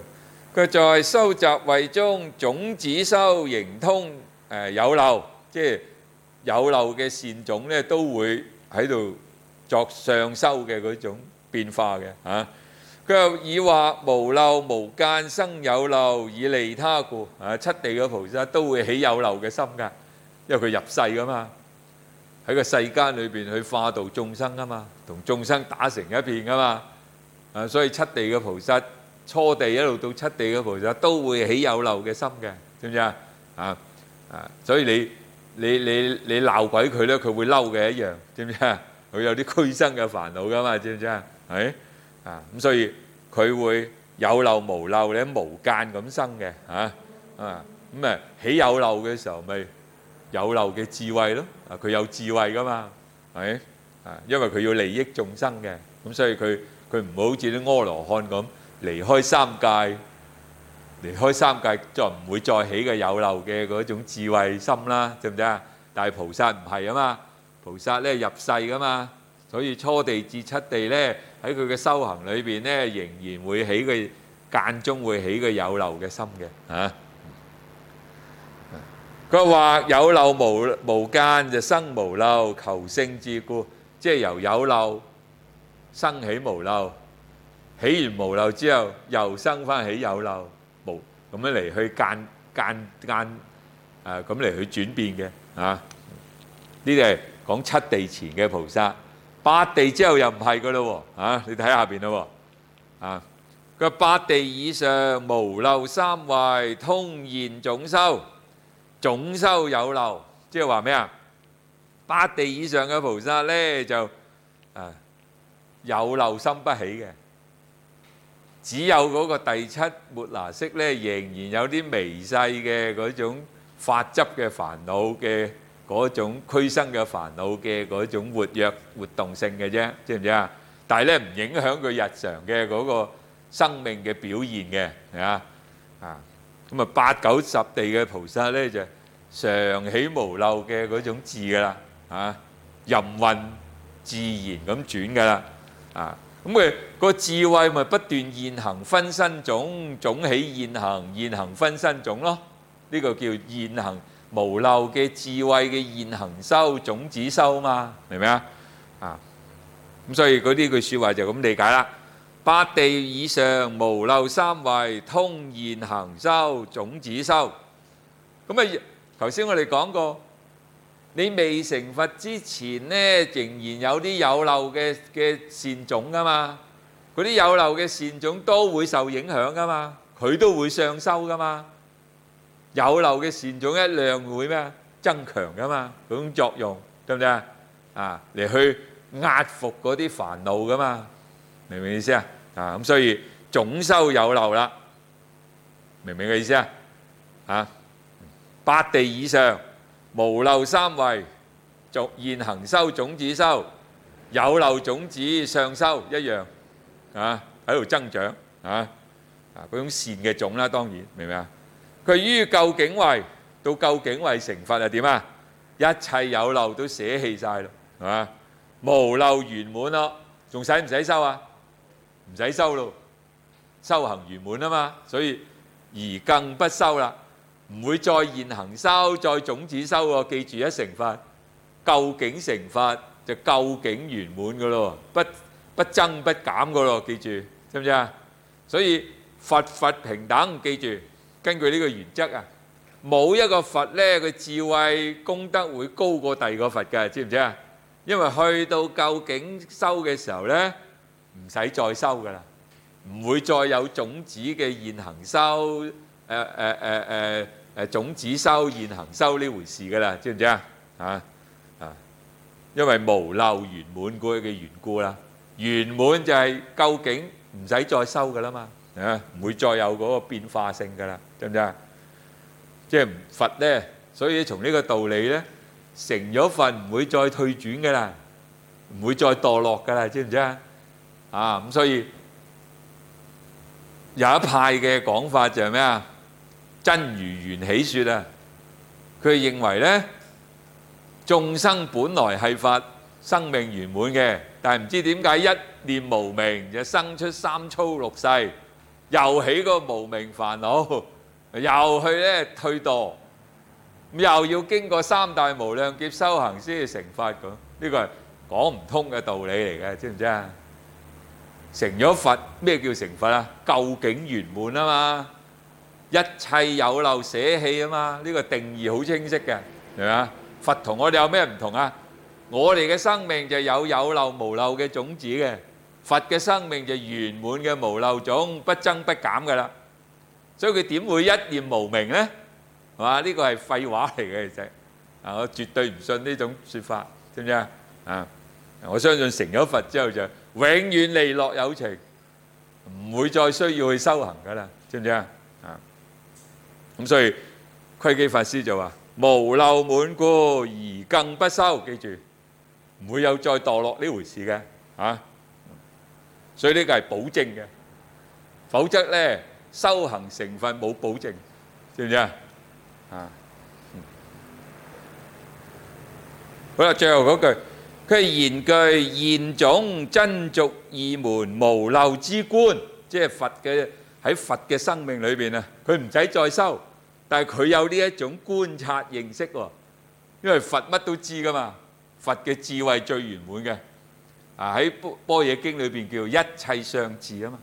佢在修集慧中，種子修形通誒有漏，即係有漏嘅善種咧，都會喺度作上修嘅嗰種變化嘅嚇。佢又以話無漏無間生有漏，以利他故。啊，七地嘅菩薩都會起有漏嘅心㗎，因為佢入世噶嘛，喺個世間裏邊去化度眾生啊嘛，同眾生打成一片噶嘛。啊，所以七地嘅菩薩，初地一路到七地嘅菩薩都會起有漏嘅心嘅，知唔知啊？啊啊，所以你你你你鬧鬼佢咧，佢會嬲嘅一樣，知唔知啊？佢有啲俱生嘅煩惱噶嘛，知唔知啊？係啊，咁所以佢會有漏無漏咧，無間咁生嘅嚇啊，咁啊起有漏嘅時候，咪有漏嘅智慧咯。啊，佢有智慧噶嘛，係啊，因為佢要利益眾生嘅，咁所以佢佢唔好好似啲阿羅漢咁離開三界，離開三界就唔會再起嘅有漏嘅嗰種智慧心啦，知唔知啊？但係菩薩唔係啊嘛，菩薩咧入世噶嘛，所以初地至七地咧喺佢嘅修行裏邊咧，仍然會起嘅間中會起嘅有漏嘅心嘅嚇。佢話有漏無無間就生無漏，求勝智故，即係由有漏生起無漏，起完無漏之後又生翻起有漏無，咁樣嚟去間間間誒咁嚟去轉變嘅嚇。呢啲係講七地前嘅菩薩，八地之後又唔係噶咯喎嚇，你睇下邊咯喎啊。佢八地以上無漏三慧，通現總修。總修有漏，即係話咩啊？八地以上嘅菩薩咧就啊有漏心不起嘅，只有嗰個第七末那識咧，仍然有啲微細嘅嗰種法執嘅煩惱嘅嗰種俱生嘅煩惱嘅嗰種活躍活動性嘅啫，知唔知啊？但係咧唔影響佢日常嘅嗰個生命嘅表現嘅，係啊啊。咁啊，八九十地嘅菩薩咧就常起無漏嘅嗰種智噶啦，啊，任運自然咁轉噶啦，啊，咁佢個智慧咪不斷現行分身種，種起現行，現行分身種咯，呢個叫現行無漏嘅智慧嘅現行修種子修嘛，明唔明啊？啊，咁所以嗰啲句説話就咁理解啦。八地以上無漏三慧，通現行修種子修。咁啊，頭先我哋講過，你未成佛之前呢，仍然有啲有漏嘅嘅善種噶嘛。嗰啲有漏嘅善種都會受影響噶嘛，佢都會上修噶嘛。有漏嘅善種一樣會咩增強噶嘛，嗰種作用對唔對啊？啊，嚟去壓服嗰啲煩惱噶嘛，明唔明意思啊？啊，咁所以總修有漏啦，明唔明嘅意思啊？啊，八地以上無漏三慧，續現行修種子修，有漏種子上修一樣啊，喺度增長啊啊，嗰種善嘅種啦，當然明唔明啊？佢於究竟位到究竟位成佛係點啊？一切有漏都捨棄晒咯，係嘛？無漏圓滿咯，仲使唔使修啊？唔使修咯，修行圓滿啊嘛，所以而更不修啦，唔會再現行修，再種子修喎。記住一成佛，究竟成佛就究竟圓滿噶咯，不不增不減噶咯，記住，知唔知啊？所以佛佛平等，記住，根據呢個原則啊，冇一個佛咧，佢智慧功德會高過第二個佛嘅，知唔知啊？因為去到究竟修嘅時候咧，唔使再修噶啦，唔會再有種子嘅現行修，誒誒誒誒誒種子修現行修呢回事噶啦，知唔知啊？啊啊，因為無漏圓滿嗰嘅緣故啦，圓滿就係究竟唔使再修噶啦嘛，啊，唔會再有嗰個變化性噶啦，知唔知啊？即係佛咧，所以從呢個道理咧，成咗佛唔會再退轉噶啦，唔會再墮落噶啦，知唔知啊？啊，咁所以有一派嘅講法就係咩啊？真如緣起說啊，佢認為咧，眾生本來係佛，生命圓滿嘅，但係唔知點解一念無明就生出三粗六世， 又起個無明煩惱，又去咧退墮，又要經過三大無量劫修行先至成佛咁，呢個係講唔通嘅道理嚟嘅，知唔知啊？成咗佛，咩叫成佛啊？究竟圓滿啊嘛，一切有漏捨棄啊嘛，呢個定義好清晰嘅，係咪啊？佛同我哋有咩唔同啊？我哋嘅生命就有有漏無漏嘅種子嘅，佛嘅生命就圓滿嘅無漏種，不增不減噶啦。所以佢點會一念無明呢？係嘛？呢個係廢話嚟嘅，其實啊，我絕對唔信呢種説法，知唔知啊？啊，我相信成咗佛之後就永遠利樂有情，唔會再需要去修行噶啦，知唔知啊？啊，咁所以窺基法師就話：無漏滿故而更不修，記住，唔會有再墮落呢回事嘅，啊！所以呢個係保證嘅，否則咧修行成佛冇保證，知唔知啊？啊，好啦，最後嗰句，佢係言句現種真俗二門無漏之觀，即係佛嘅喺佛嘅生命裏邊啊，佢唔使再修，但係佢有呢一種觀察認識喎，因為佛乜都知噶嘛，佛嘅智慧最圓滿嘅，啊喺般般若經裏邊叫一切相智啊嘛。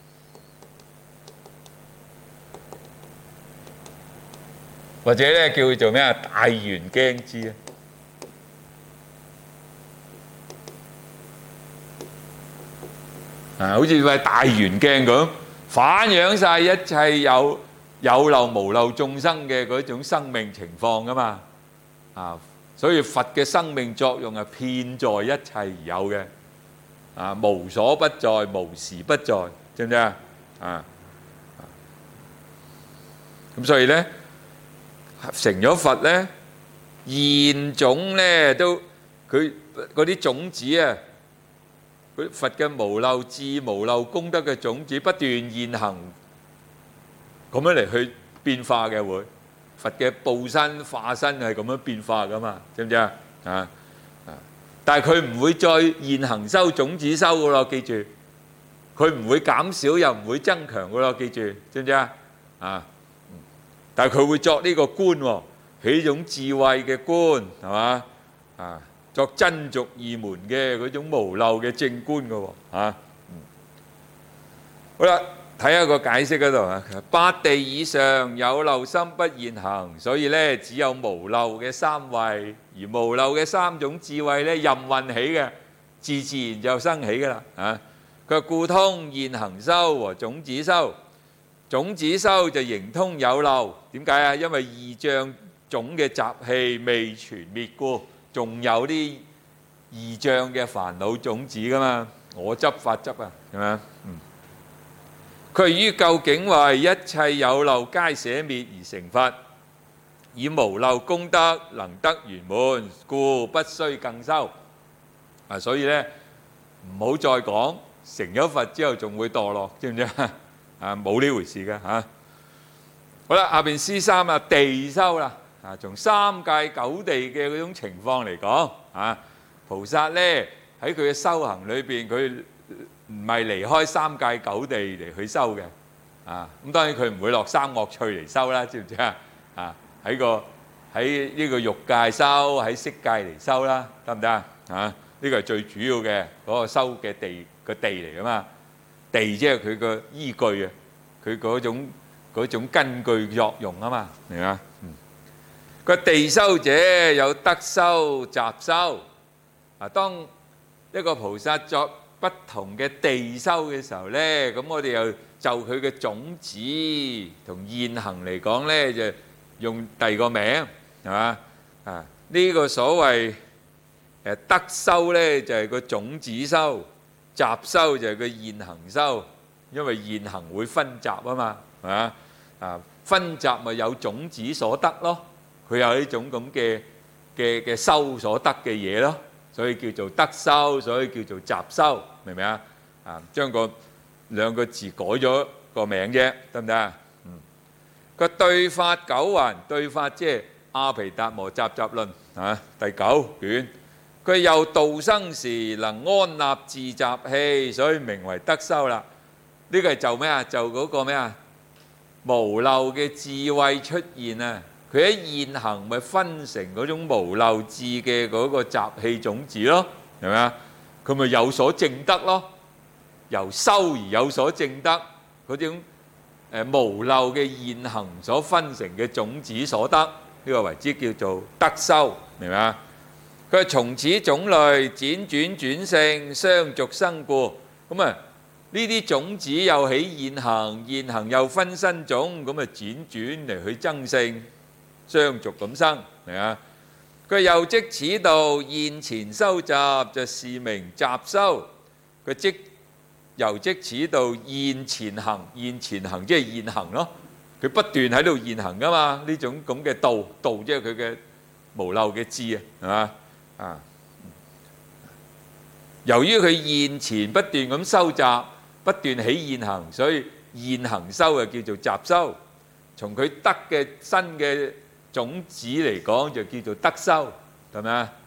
或者咧叫做咩啊？大圓鏡智啊！啊，好似塊大圓鏡咁，反映晒一切有有漏無漏眾生嘅嗰種生命情況噶嘛。啊，所以佛嘅生命作用係遍在一切而有嘅。啊，無所不在，無時不在，知唔知啊？啊，咁所以咧。成咗佛咧，現種咧都佢嗰啲種子啊，佢佛嘅無漏智、無漏功德嘅種子不斷現行，咁樣嚟去變化嘅會，佛嘅報身化身係咁樣變化噶嘛，知唔知啊？啊啊！但係佢唔會再現行修種子修噶咯，記住，佢唔會減少又唔會增強噶咯，記住，知唔知啊？啊！但係佢會作呢個觀喎，起一種智慧嘅觀，係嘛？啊，作真俗二門嘅嗰種無漏嘅正觀嘅喎，嚇。好啦，睇下個解釋嗰度啊，八地以上有漏心不現行，所以咧只有無漏嘅三慧，而無漏嘅三種智慧咧任運起嘅，自自然就生起㗎啦。啊，佢話故通現行修和種子修。種子修就形通有漏，點解啊？因為二障種嘅習氣未全滅故，仲有啲二障嘅煩惱種子噶嘛，我執法執啊，係咪啊？嗯。佢於究竟為一切有漏皆捨滅而成佛，以無漏功德能得圓滿，故不須更修。啊，所以咧唔好再講成咗佛之後仲會墮落，知唔知啊？啊，冇呢回事嘅嚇。好啦，下邊 C 三啊，地修啦。啊，從三界九地嘅嗰種情況嚟講，啊，菩薩咧喺佢嘅修行裏邊，佢唔係離開三界九地嚟去修嘅。啊，咁當然佢唔會落三惡趣嚟修啦，知唔知啊？啊，喺個喺呢個欲界修，喺色界嚟修啦，得唔得啊？啊，呢個係最主要嘅嗰個修嘅地個地嚟噶嘛。地即係佢個依據啊，佢嗰種嗰種根據作用啊嘛，明嘛？嗯，個地修者有得修、雜修。啊，當一個菩薩作不同嘅地修嘅時候咧，咁我哋又就佢嘅種子同現行嚟講咧，就用第二個名係嘛？啊，呢個所謂誒得修咧，就係個種子修。雜修就係佢現行修，因為現行會分集啊嘛，係嘛？啊，分集咪有種子所得咯，佢有呢種咁嘅嘅嘅修所得嘅嘢咯，所以叫做得修，所以叫做雜修，明唔明啊？啊，將個兩個字改咗個名啫，得唔得啊？嗯，個對法九環，對法即係阿毗達摩雜集論啊，第九卷。佢又度生時能安立自習氣，所以名為得修啦。 呢個係就咩啊？就嗰個咩啊？無漏嘅智慧出現啊！佢喺現行咪分成嗰種無漏智嘅嗰個習氣種子咯，係咪啊？佢咪有所證得咯，由修而有所證得嗰種誒無漏嘅現行所分成嘅種子所得，呢個為之叫做得修，明唔明啊？佢係從此種類輾轉轉性，相續生故，咁啊呢啲種子又起現行，現行又分身種，咁啊輾轉嚟去增性，相續咁生，明啊？佢又即此道現前修習，就是名習修。佢即又即此道現前行，現前行即係現行咯。佢不斷喺度現行噶嘛，呢種咁嘅道，道即係佢嘅無漏嘅智啊，係嘛啊？由於佢現前不斷咁修習，不斷起現行，所以現行修就叫做習修。從佢得嘅新嘅種子嚟講，就叫做得修，係咪啊？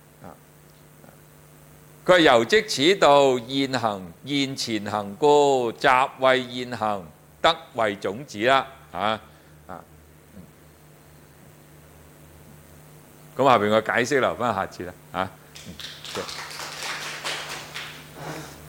佢係由即此道現行現前行故，習為現行，得為種子啦，嚇啊！咁下邊我解釋留翻下次啦，嚇。